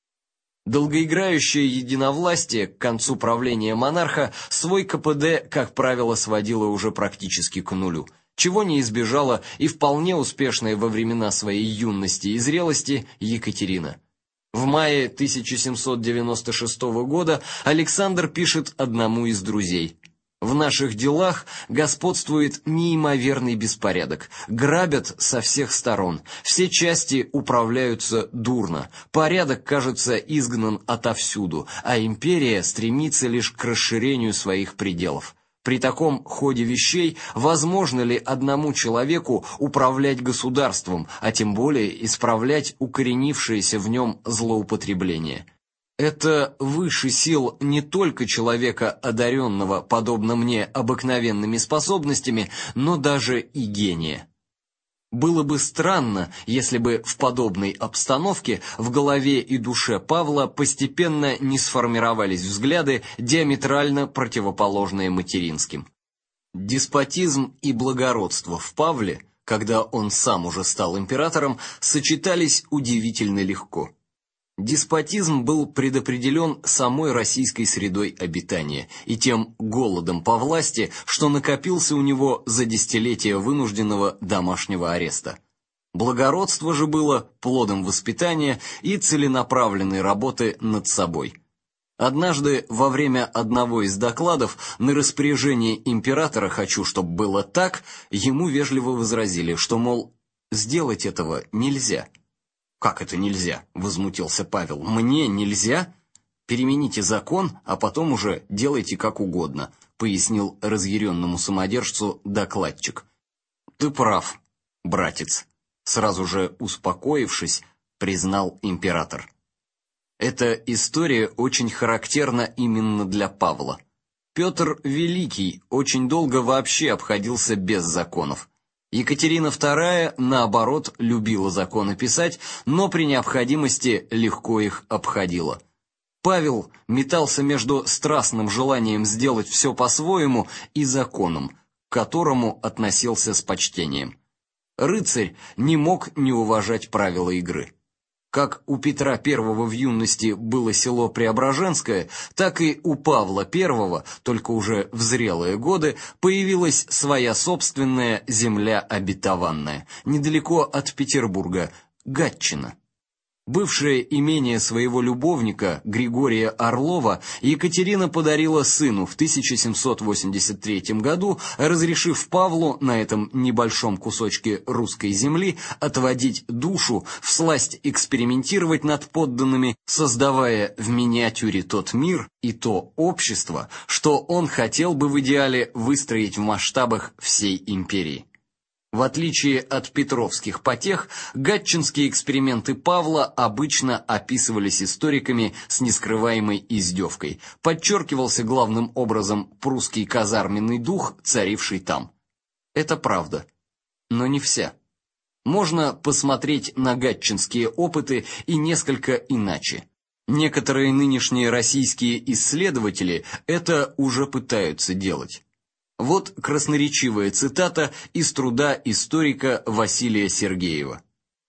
Долгоиграющее единовластие к концу правления монарха свой ка пэ дэ, как правило, сводило уже практически к нулю, чего не избежала и вполне успешная во времена своей юности и зрелости Екатерина. В мае тысяча семьсот девяносто шестого года Александр пишет одному из друзей: «В наших делах господствует неимоверный беспорядок, грабят со всех сторон, все части управляются дурно, порядок, кажется, изгнан отовсюду, а империя стремится лишь к расширению своих пределов. При таком ходе вещей возможно ли одному человеку управлять государством, а тем более исправлять укоренившееся в нем злоупотребление? Это выше сил не только человека, одаренного, подобно мне, обыкновенными способностями, но даже и гения. Было бы странно, если бы в подобной обстановке в голове и душе Павла постепенно не сформировались взгляды, диаметрально противоположные материнским. Деспотизм и благородство в Павле, когда он сам уже стал императором, сочетались удивительно легко. Деспотизм был предопределен самой российской средой обитания и тем голодом по власти, что накопился у него за десятилетия вынужденного домашнего ареста. Благородство же было плодом воспитания и целенаправленной работы над собой. Однажды во время одного из докладов на распоряжение императора «хочу, чтобы было так», ему вежливо возразили, что, мол, сделать этого нельзя. «Как это нельзя?» — возмутился Павел. «Мне нельзя? Перемените закон, а потом уже делайте как угодно», — пояснил разъяренному самодержцу докладчик. «Ты прав, братец», — сразу же успокоившись, признал император. Эта история очень характерна именно для Павла. Петр Великий очень долго вообще обходился без законов. Екатерина вторая, наоборот, любила законы писать, но при необходимости легко их обходила. Павел метался между страстным желанием сделать все по-своему и законом, к которому относился с почтением. Рыцарь не мог не уважать правила игры. Как у Петра Первого в юности было село Преображенское, так и у Павла Первого, только уже в зрелые годы, появилась своя собственная земля обетованная, недалеко от Петербурга, Гатчина. Бывшее имение своего любовника Григория Орлова Екатерина подарила сыну в тысяча семьсот восемьдесят третьем году, разрешив Павлу на этом небольшом кусочке русской земли отводить душу, всласть экспериментировать над подданными, создавая в миниатюре тот мир и то общество, что он хотел бы в идеале выстроить в масштабах всей империи. В отличие от петровских потех, гатчинские эксперименты Павла обычно описывались историками с нескрываемой издевкой. Подчеркивался главным образом прусский казарменный дух, царивший там. Это правда, но не вся. Можно посмотреть на гатчинские опыты и несколько иначе. Некоторые нынешние российские исследователи это уже пытаются делать. Вот красноречивая цитата из труда историка Василия Сергеева.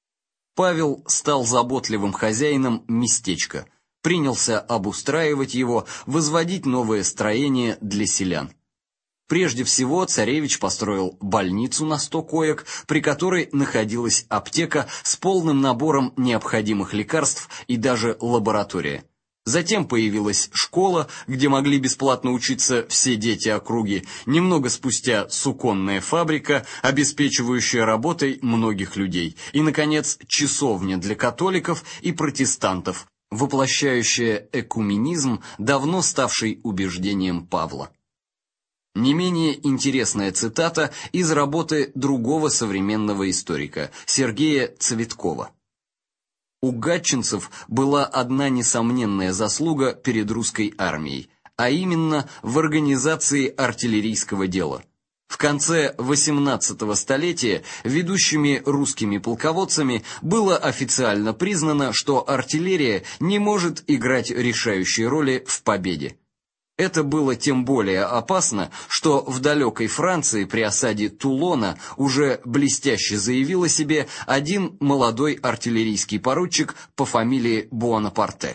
Павел стал заботливым хозяином местечка, принялся обустраивать его, возводить новое строение для селян. Прежде всего царевич построил больницу на сто коек, при которой находилась аптека с полным набором необходимых лекарств и даже лаборатория. Затем появилась школа, где могли бесплатно учиться все дети округи. Немного спустя суконная фабрика, обеспечивающая работой многих людей. И, наконец, часовня для католиков и протестантов, воплощающая экуменизм, давно ставший убеждением Павла. Не менее интересная цитата из работы другого современного историка, Сергея Цветкова. У гатчинцев была одна несомненная заслуга перед русской армией, а именно в организации артиллерийского дела. В конце восемнадцатого столетия ведущими русскими полководцами было официально признано, что артиллерия не может играть решающей роли в победе. Это было тем более опасно, что в далекой Франции при осаде Тулона уже блестяще заявил о себе один молодой артиллерийский поручик по фамилии Буонапарте.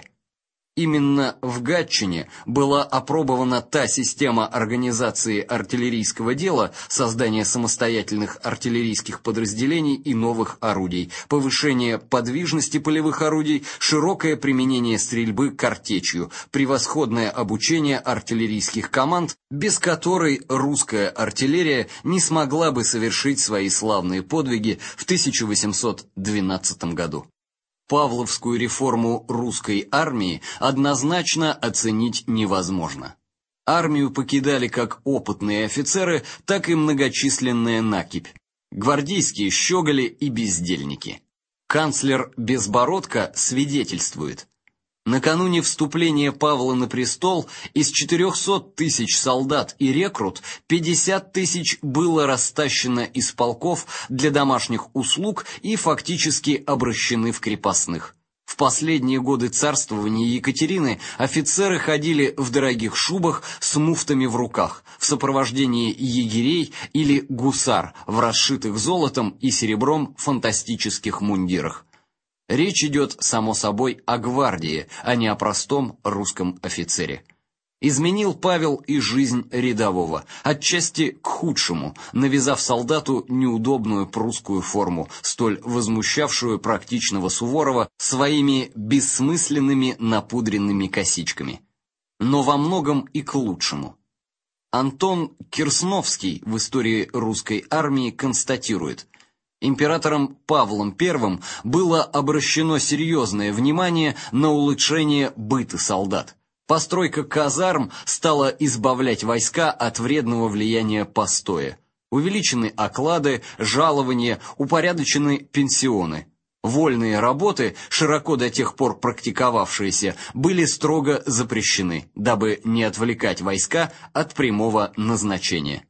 Именно в Гатчине была опробована та система организации артиллерийского дела, создания самостоятельных артиллерийских подразделений и новых орудий, повышение подвижности полевых орудий, широкое применение стрельбы картечью, превосходное обучение артиллерийских команд, без которой русская артиллерия не смогла бы совершить свои славные подвиги в тысяча восемьсот двенадцатом году. Павловскую реформу русской армии однозначно оценить невозможно. Армию покидали как опытные офицеры, так и многочисленная накипь, гвардейские щеголи и бездельники. Канцлер Безбородко свидетельствует: накануне вступления Павла на престол из четырехсот тысяч солдат и рекрут пятьдесят тысяч было растащено из полков для домашних услуг и фактически обращены в крепостных. В последние годы царствования Екатерины офицеры ходили в дорогих шубах с муфтами в руках, в сопровождении егерей или гусар в расшитых золотом и серебром фантастических мундирах. Речь идет, само собой, о гвардии, а не о простом русском офицере. Изменил Павел и жизнь рядового, отчасти к худшему, навязав солдату неудобную прусскую форму, столь возмущавшую практичного Суворова своими бессмысленными напудренными косичками. Но во многом и к лучшему. Антон Керсновский в истории русской армии констатирует: императором Павлом Первым было обращено серьезное внимание на улучшение быта солдат. Постройка казарм стала избавлять войска от вредного влияния постоя. Увеличены оклады, жалования, упорядочены пенсионы. Вольные работы, широко до тех пор практиковавшиеся, были строго запрещены, дабы не отвлекать войска от прямого назначения.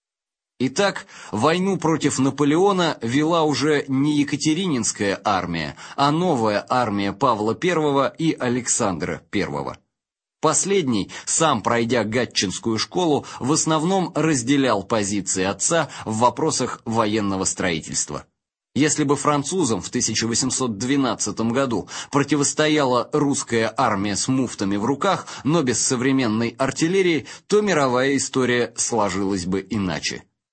Итак, войну против Наполеона вела уже не Екатерининская армия, а новая армия Павла Первого и Александра Первого. Последний, сам пройдя гатчинскую школу, в основном разделял позиции отца в вопросах военного строительства. Если бы французам в тысяча восемьсот двенадцатом году противостояла русская армия с муфтами в руках, но без современной артиллерии, то мировая история сложилась бы иначе.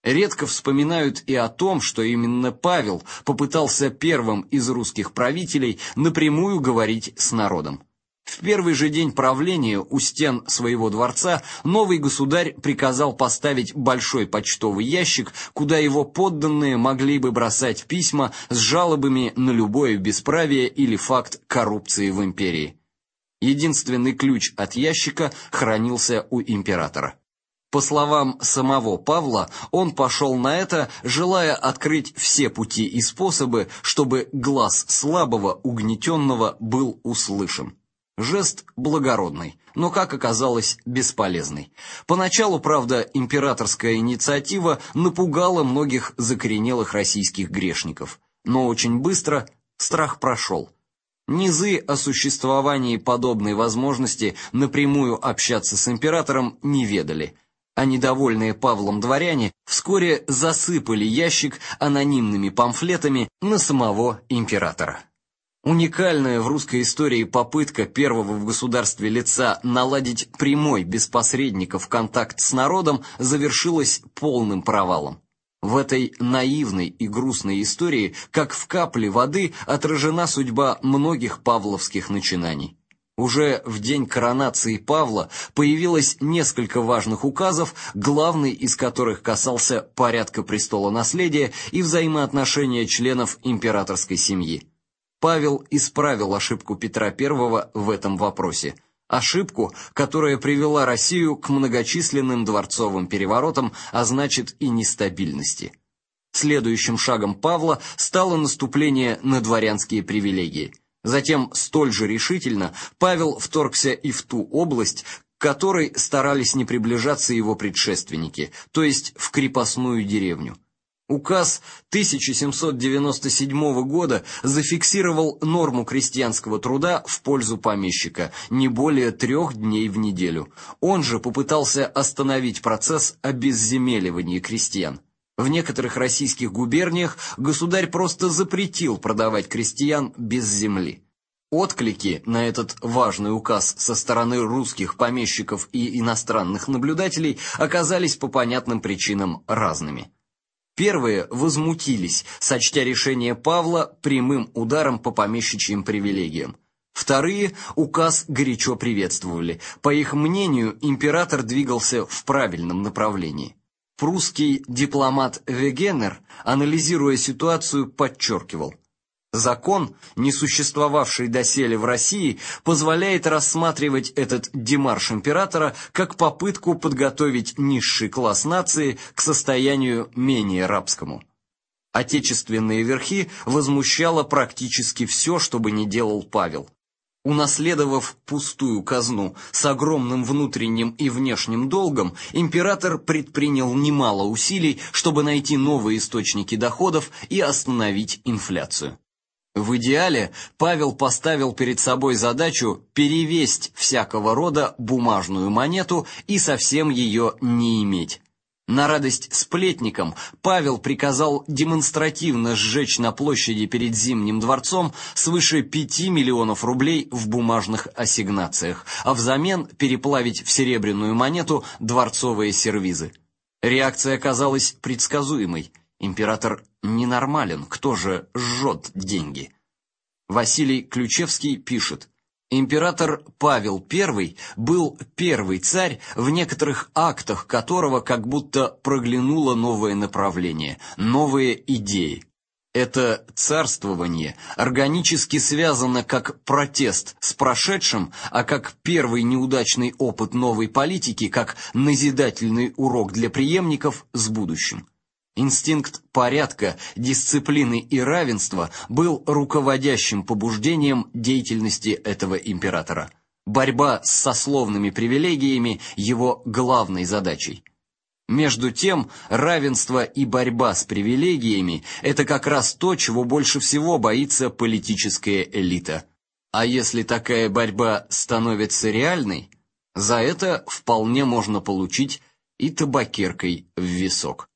Редко вспоминают и о том, что именно Павел попытался первым из русских правителей напрямую говорить с народом. В первый же день правления у стен своего дворца новый государь приказал поставить большой почтовый ящик, куда его подданные могли бы бросать письма с жалобами на любое бесправие или факт коррупции в империи. Единственный ключ от ящика хранился у императора. По словам самого Павла, он пошел на это, желая открыть все пути и способы, чтобы глаз слабого, угнетенного был услышан. Жест благородный, но, как оказалось, бесполезный. Поначалу, правда, императорская инициатива напугала многих закоренелых российских грешников, но очень быстро страх прошел. Низы о существовании подобной возможности напрямую общаться с императором не ведали, а недовольные Павлом дворяне вскоре засыпали ящик анонимными памфлетами на самого императора. Уникальная в русской истории попытка первого в государстве лица наладить прямой, без посредников, контакт с народом завершилась полным провалом. В этой наивной и грустной истории, как в капле воды, отражена судьба многих павловских начинаний. Уже в день коронации Павла появилось несколько важных указов, главный из которых касался порядка престолонаследия и взаимоотношения членов императорской семьи. Павел исправил ошибку Петра Первого в этом вопросе. Ошибку, которая привела Россию к многочисленным дворцовым переворотам, а значит и нестабильности. Следующим шагом Павла стало наступление на дворянские привилегии. Затем столь же решительно Павел вторгся и в ту область, к которой старались не приближаться его предшественники, то есть в крепостную деревню. Указ тысяча семьсот девяносто седьмого года зафиксировал норму крестьянского труда в пользу помещика не более трех дней в неделю. Он же попытался остановить процесс обезземеливания крестьян. В некоторых российских губерниях государь просто запретил продавать крестьян без земли. Отклики на этот важный указ со стороны русских помещиков и иностранных наблюдателей оказались по понятным причинам разными. Первые возмутились, сочтя решение Павла прямым ударом по помещичьим привилегиям. Вторые указ горячо приветствовали. По их мнению, император двигался в правильном направлении. Прусский дипломат Вегенер, анализируя ситуацию, подчеркивал: закон, не существовавший доселе в России, позволяет рассматривать этот демарш императора как попытку подготовить низший класс нации к состоянию менее рабскому. Отечественные верхи возмущало практически все, что бы ни делал Павел. Унаследовав пустую казну с огромным внутренним и внешним долгом, император предпринял немало усилий, чтобы найти новые источники доходов и остановить инфляцию. В идеале Павел поставил перед собой задачу перевесть всякого рода бумажную монету и совсем ее не иметь. На радость сплетникам Павел приказал демонстративно сжечь на площади перед Зимним дворцом свыше пяти миллионов рублей в бумажных ассигнациях, а взамен переплавить в серебряную монету дворцовые сервизы. Реакция оказалась предсказуемой. Император ненормален, кто же жжет деньги? Василий Ключевский пишет: император Павел Первый был первый царь, в некоторых актах которого как будто проглянуло новое направление, новые идеи. Это царствование органически связано как протест с прошедшим, а как первый неудачный опыт новой политики, как назидательный урок для преемников с будущим. Инстинкт порядка, дисциплины и равенства был руководящим побуждением деятельности этого императора. Борьба с сословными привилегиями его главной задачей. Между тем, равенство и борьба с привилегиями – это как раз то, чего больше всего боится политическая элита. А если такая борьба становится реальной, за это вполне можно получить и табакеркой в висок.